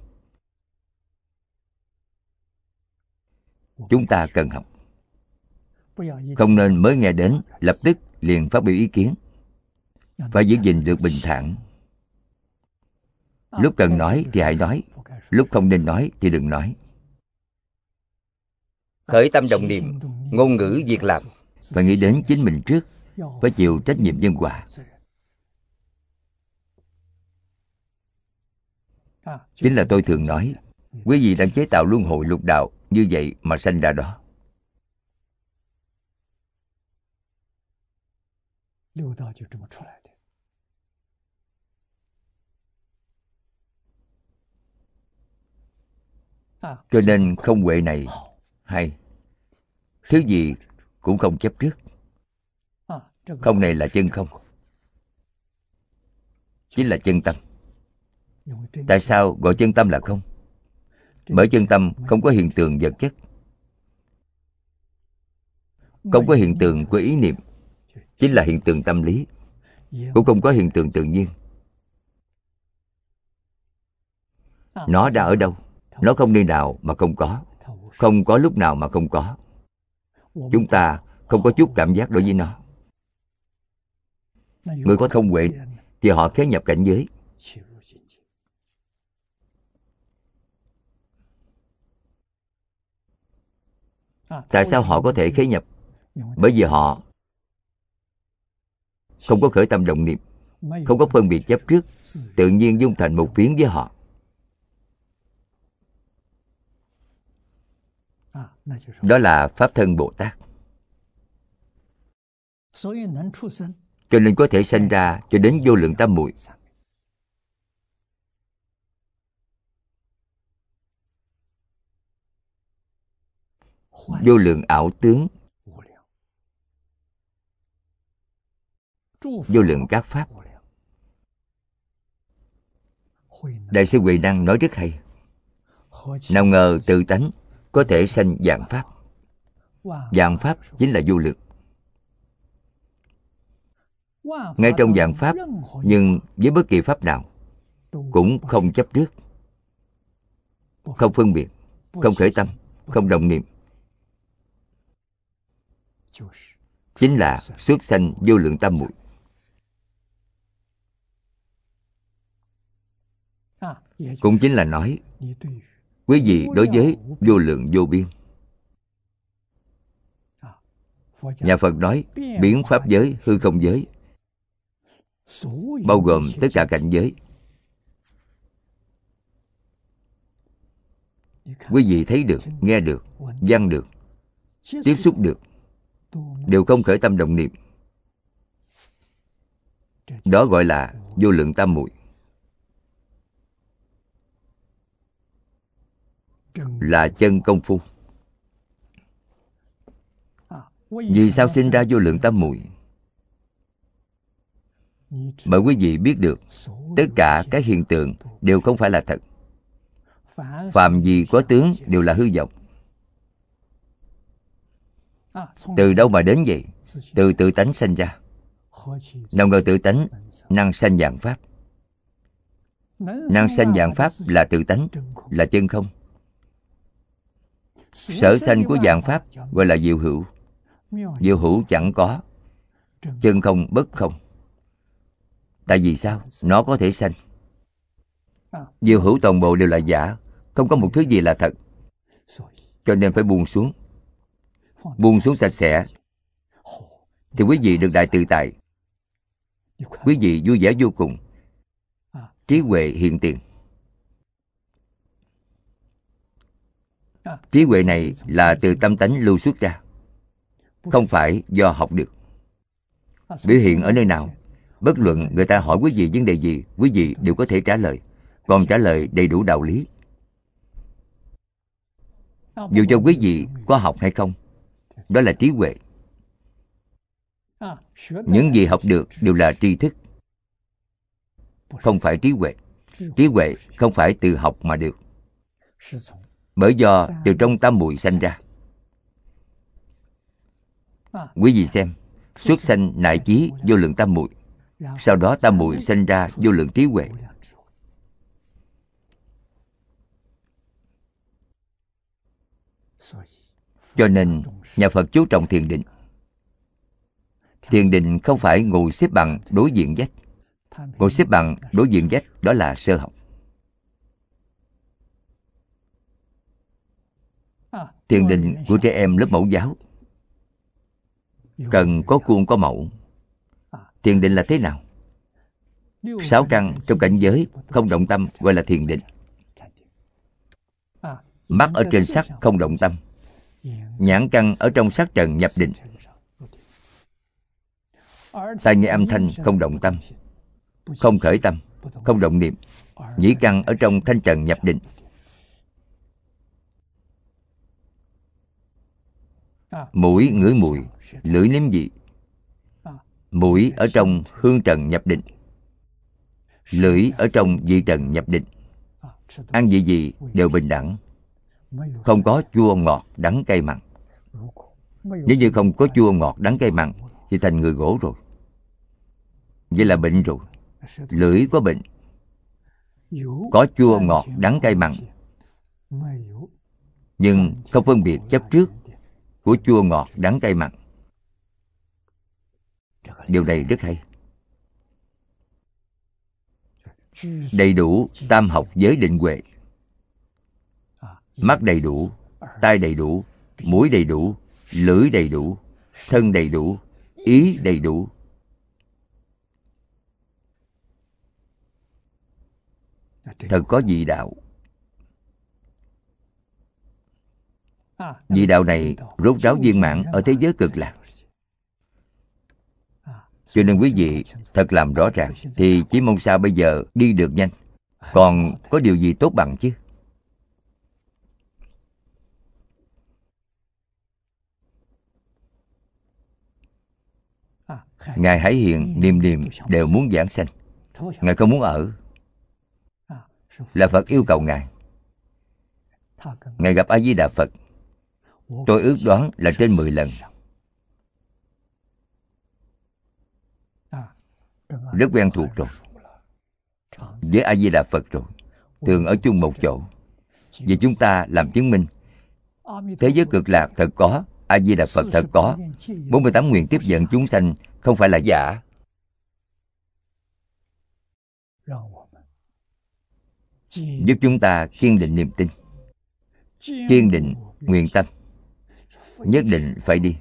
Chúng ta cần học. Không nên mới nghe đến lập tức liền phát biểu ý kiến. Phải giữ gìn được bình thản. Lúc cần nói thì hãy nói, lúc không nên nói thì đừng nói. Khởi tâm động niệm, ngôn ngữ việc làm, phải nghĩ đến chính mình trước, phải chịu trách nhiệm nhân quả. Chính là tôi thường nói, quý vị đang chế tạo luân hồi lục đạo như vậy mà sanh ra đó. Cho nên không huệ này hay. Thứ gì cũng không chấp trước. Không này là chân không, chính là chân tâm. Tại sao gọi chân tâm là không? Bởi chân tâm không có hiện tượng vật chất, không có hiện tượng của ý niệm, chính là hiện tượng tâm lý. Cũng không có hiện tượng tự nhiên. Nó đã ở đâu? Nó không nơi nào mà không có, không có lúc nào mà không có. Chúng ta không có chút cảm giác đối với nó. Người có thông huệ thì họ khế nhập cảnh giới. Tại sao họ có thể khế nhập? Bởi vì họ không có khởi tâm động niệm, không có phân biệt chấp trước, tự nhiên dung thành một phiến với họ. Đó là Pháp Thân Bồ Tát. Cho nên có thể sanh ra cho đến vô lượng tam muội. Vô lượng ảo tướng, vô lượng các pháp. Đại sư Huệ Năng nói rất hay. Nào ngờ tự tánh có thể sanh vạn pháp. Vạn pháp chính là vô lượng. Ngay trong vạn pháp, nhưng với bất kỳ pháp nào cũng không chấp trước, không phân biệt, không khởi tâm, không động niệm, chính là xuất sanh vô lượng tam muội. Cũng chính là nói, quý vị đối với vô lượng vô biên. Nhà Phật nói biến pháp giới, hư không giới, bao gồm tất cả cảnh giới. Quý vị thấy được, nghe được, văn được, tiếp xúc được, đều không khởi tâm động niệm. Đó gọi là vô lượng tam muội, là chân công phu. Vì sao sinh ra vô lượng tam muội? Bởi quý vị biết được tất cả các hiện tượng đều không phải là thật. Phàm gì có tướng đều là hư vọng. Từ đâu mà đến vậy? Từ tự tánh sanh ra. Nào ngờ tự tánh năng sanh vạn pháp. Năng sanh vạn pháp là tự tánh, là chân không. Sở sanh của vạn pháp gọi là diệu hữu. Diệu hữu chẳng có, chân không bất không. Tại vì sao? Nó có thể sanh. Diệu hữu toàn bộ đều là giả, không có một thứ gì là thật. Cho nên phải buông xuống. Buông xuống sạch sẽ thì quý vị được đại tự tại. Quý vị vui vẻ vô cùng. Trí huệ hiện tiền. Trí huệ này là từ tâm tánh lưu xuất ra, không phải do học được. Biểu hiện ở nơi nào? Bất luận người ta hỏi quý vị vấn đề gì, quý vị đều có thể trả lời, còn trả lời đầy đủ đạo lý. Dù cho quý vị có học hay không, đó là trí huệ. Những gì học được đều là tri thức, không phải trí huệ. Trí huệ không phải từ học mà được, bởi do từ trong tam muội sanh ra. Quý vị xem, xuất sanh nại chí vô lượng tam muội, sau đó tam muội sanh ra vô lượng trí huệ. Cho nên nhà Phật chú trọng thiền định. Thiền định không phải ngồi xếp bằng đối diện vách. Ngồi xếp bằng đối diện vách đó là sơ học. Thiền định của trẻ em lớp mẫu giáo cần có khuôn có mẫu. Thiền định là thế nào? Sáu căn trong cảnh giới không động tâm gọi là thiền định. Mắt ở trên sắc không động tâm. Nhãn căn ở trong sắc trần nhập định. Tai nghe âm thanh không động tâm, không khởi tâm, không động niệm. Nhĩ căn ở trong thanh trần nhập định. Mũi ngửi mùi, lưỡi nếm vị. Mũi ở trong hương trần nhập định. Lưỡi ở trong vị trần nhập định. Ăn vị gì đều bình đẳng, không có chua ngọt đắng cay mặn. Nếu như không có chua ngọt đắng cay mặn thì thành người gỗ rồi. Vậy là bệnh rồi. Lưỡi có bệnh, có chua ngọt đắng cay mặn, nhưng không phân biệt chấp trước của chua ngọt đắng cay mặn. Điều này rất hay. đầy đủ tam học giới định huệ. Mắt đầy đủ, tai đầy đủ, mũi đầy đủ, lưỡi đầy đủ, thân đầy đủ, ý đầy đủ. Thật có vị đạo. Vị đạo này rốt ráo viên mãn ở thế giới cực lạc. Cho nên quý vị thật làm rõ ràng, thì chỉ mong sao bây giờ đi được nhanh. Còn có điều gì tốt bằng chứ? Ngài Hải Hiền niềm niềm đều muốn giảng sanh. Ngài không muốn ở. Là Phật yêu cầu Ngài. Ngài gặp A Di Đà Phật, tôi ước đoán là trên mười lần. Rất quen thuộc rồi. Với A Di Đà Phật rồi, thường ở chung một chỗ. Vì chúng ta làm chứng minh thế giới cực lạc thật có, A Di Đà Phật thật có. bốn mươi tám nguyện tiếp dẫn chúng sanh không phải là giả. Giúp chúng ta kiên định niềm tin, kiên định nguyện tâm, nhất định phải đi.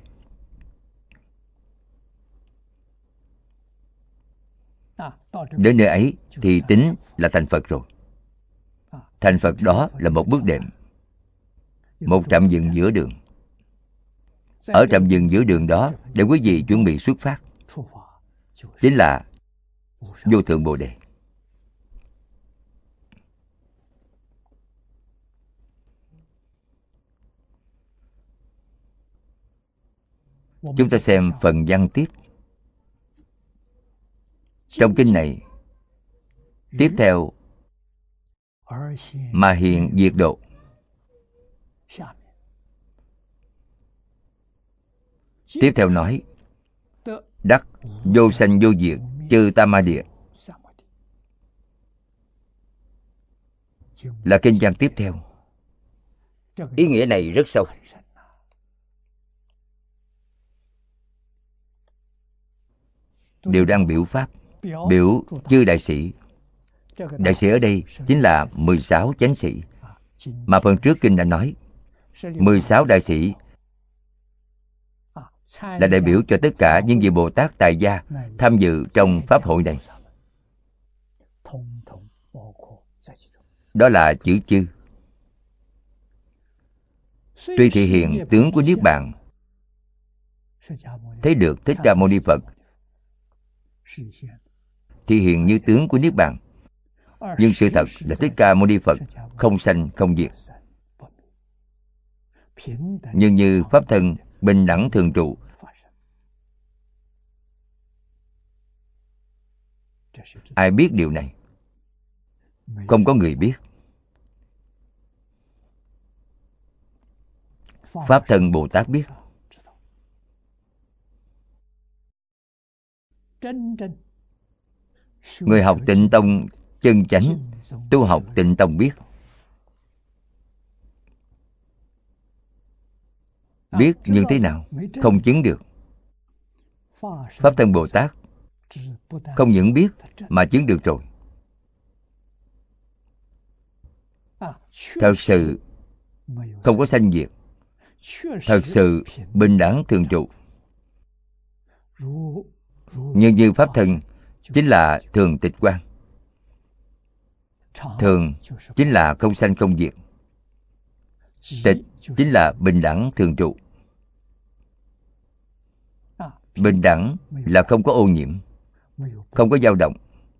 Đến nơi ấy thì tính là thành Phật rồi. Thành Phật đó là một bước đệm, một trạm dừng giữa đường. Ở trạm dừng giữa đường đó, để quý vị chuẩn bị xuất phát, chính là vô thượng Bồ Đề. Chúng ta xem phần văn tiếp. Trong kinh này, tiếp theo mà hiện diệt độ. Tiếp theo nói đắc vô sanh vô diệt chư tam ma địa, là kinh văn tiếp theo. Ý nghĩa này rất sâu. Đều đang biểu pháp, biểu chư đại sĩ. Đại sĩ ở đây chính là mười sáu chánh sĩ. Mà phần trước kinh đã nói, mười sáu đại sĩ là đại biểu cho tất cả những vị Bồ Tát tại gia tham dự trong pháp hội này. Đó là chữ chư. Tuy thị hiện tướng của Niết Bàn, thấy được Thích Ca Mâu Ni Phật thị hiện như tướng của Niết Bàn, nhưng sự thật là Thích Ca Mâu Ni Phật không sanh không diệt, nhưng như pháp thân bình đẳng thường trụ. Ai biết điều này? Không có người biết. Pháp thân Bồ Tát biết. Người học Tịnh Tông chân chánh, tu học Tịnh Tông biết. Biết như thế nào? Không chứng được. Pháp thân Bồ Tát không những biết mà chứng được rồi. Thật sự không có sanh diệt, thật sự bình đẳng thường trụ. Nhưng như pháp thân chính là thường tịch quan. Thường chính là không sanh không diệt. Tịch chính là bình đẳng thường trụ. Bình đẳng là không có ô nhiễm, không có dao động.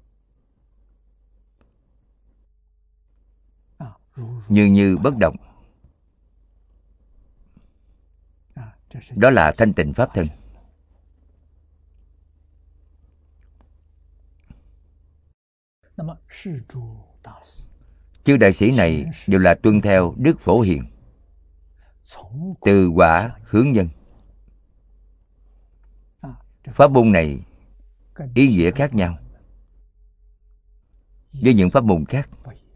Như như bất động. Đó là thanh tịnh pháp thân. Chư đại sĩ này đều là tuân theo Đức Phổ Hiền, từ quả hướng nhân. Pháp môn này ý nghĩa khác nhau với những pháp môn khác.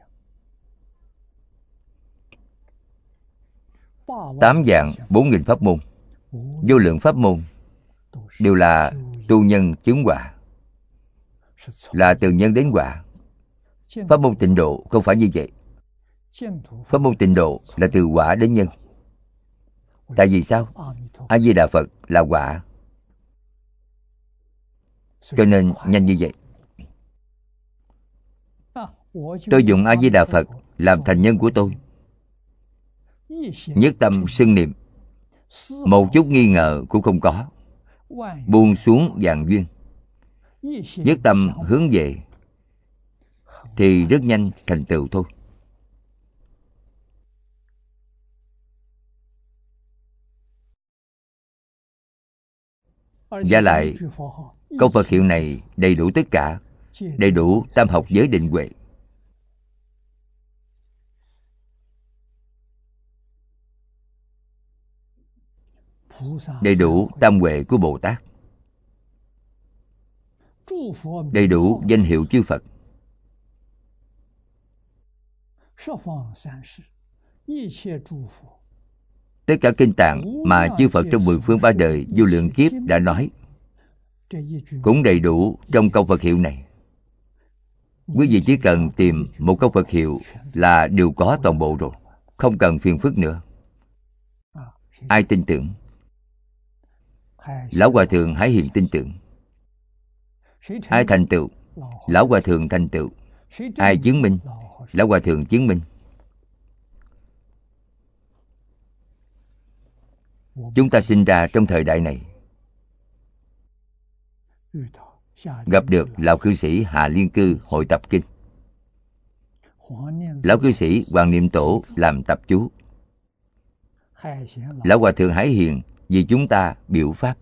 Tám vạn bốn nghìn pháp môn, vô lượng pháp môn đều là tu nhân chứng quả, là từ nhân đến quả, Pháp môn Tịnh Độ không phải như vậy. Pháp môn Tịnh Độ là từ quả đến nhân. Tại vì sao? A Di Đà Phật là quả, cho nên nhanh như vậy. Tôi dùng A Di Đà Phật làm thành nhân của tôi, nhất tâm xưng niệm, một chút nghi ngờ cũng không có, buông xuống vạn duyên, nhất tâm hướng về, thì rất nhanh thành tựu thôi. Và lại, câu Phật hiệu này đầy đủ tất cả, đầy đủ tam học giới định huệ. Đầy đủ tam huệ của Bồ Tát, đầy đủ danh hiệu chư Phật. Tất cả kinh tạng mà chư Phật trong mười phương ba đời vô lượng kiếp đã nói cũng đầy đủ trong câu Phật hiệu này. Quý vị chỉ cần tìm một câu Phật hiệu là đều có toàn bộ rồi, không cần phiền phức nữa. Ai tin tưởng? Lão Hòa Thượng Hải Hiền tin tưởng. Ai thành tựu? Lão Hòa Thượng thành tựu. Ai chứng minh? Lão Hòa Thượng chứng minh. Chúng ta sinh ra trong thời đại này, gặp được lão cư sĩ Hạ Liên Cư hội tập kinh, lão cư sĩ Hoàng Niệm Tổ làm tập chú, lão Hòa Thượng Hải Hiền vì chúng ta biểu pháp.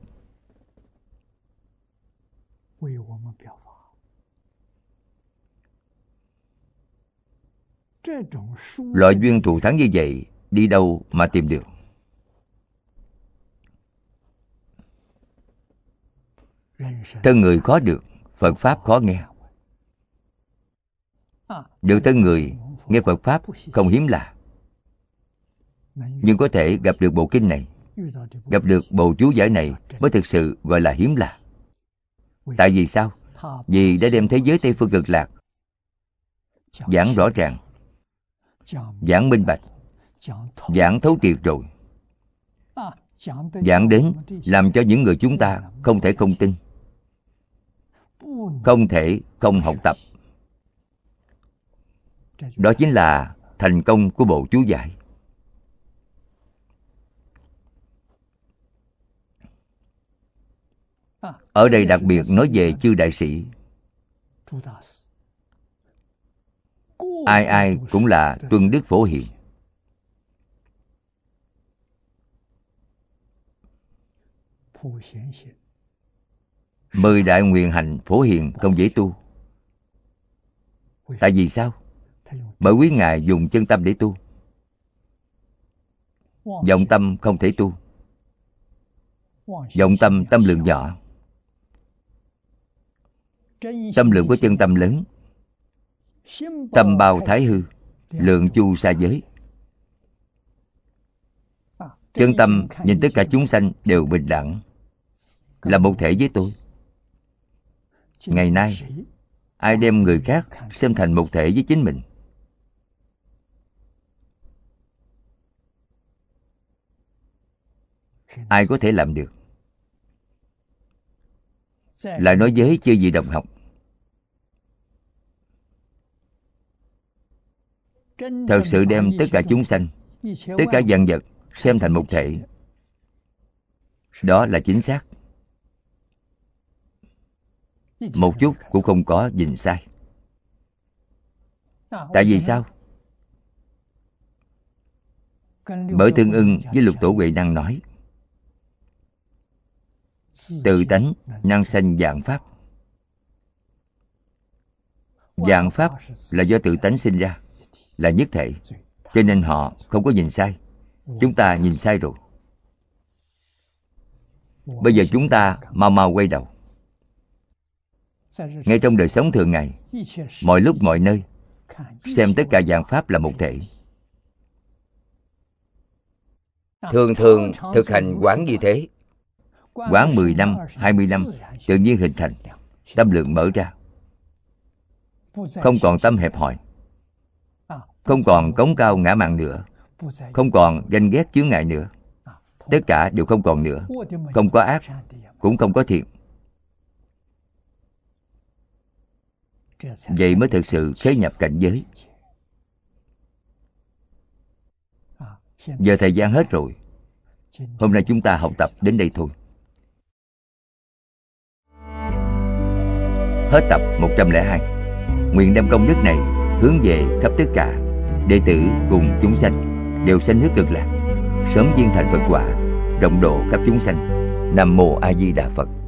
Loại duyên thù thắng như vậy đi đâu mà tìm được? Thân người khó được, Phật Pháp khó nghe. Được thân người nghe Phật Pháp không hiếm lạ, nhưng có thể gặp được bộ kinh này, gặp được bộ chú giải này mới thực sự gọi là hiếm lạ. Tại vì sao? Vì đã đem thế giới Tây Phương Cực Lạc giảng rõ ràng, giảng minh bạch, giảng thấu triệt rồi. Giảng đến làm cho những người chúng ta không thể không tin, không thể không học tập. Đó chính là thành công của bộ chú giải. Ở đây đặc biệt nói về chư đại sĩ. Ai ai cũng là tuân đức Phổ Hiền. Mười đại nguyện hành Phổ Hiền không dễ tu. Tại vì sao? Bởi quý ngài dùng chân tâm để tu, vọng tâm không thể tu. Vọng tâm tâm lượng nhỏ, tâm lượng của chân tâm lớn. Tâm bao thái hư, lượng chu sa giới. Chân tâm nhìn tất cả chúng sanh đều bình đẳng, là một thể với tôi. Ngày nay, ai đem người khác xem thành một thể với chính mình? Ai có thể làm được? Lại nói với chư vị đồng học, thật sự đem tất cả chúng sanh, tất cả vạn vật xem thành một thể, đó là chính xác. Một chút cũng không có nhìn sai. Tại vì sao? Bởi tương ưng với Lục Tổ Huệ Năng nói, tự tánh năng sanh vạn pháp. Vạn pháp là do tự tánh sinh ra, là nhất thể, cho nên họ không có nhìn sai. Chúng ta nhìn sai rồi. Bây giờ chúng ta mau mau quay đầu. Ngay trong đời sống thường ngày, mọi lúc mọi nơi, xem tất cả vạn pháp là một thể. Thường thường thực hành quán như thế, quán mười năm, hai mươi năm, tự nhiên hình thành, tâm lượng mở ra. không còn tâm hẹp hòi, không còn cống cao ngã mạn nữa, không còn ganh ghét chướng ngại nữa. Tất cả đều không còn nữa. Không có ác, cũng không có thiện. Vậy mới thực sự khế nhập cảnh giới. Giờ thời gian hết rồi. Hôm nay chúng ta học tập đến đây thôi. Hết tập một trăm lẻ hai. Nguyện đem công đức này hướng về khắp tất cả đệ tử cùng chúng sanh đều sanh nước Cực Lạc, sớm viên thành Phật quả, rộng độ khắp chúng sanh. Nam mô A Di Đà Phật.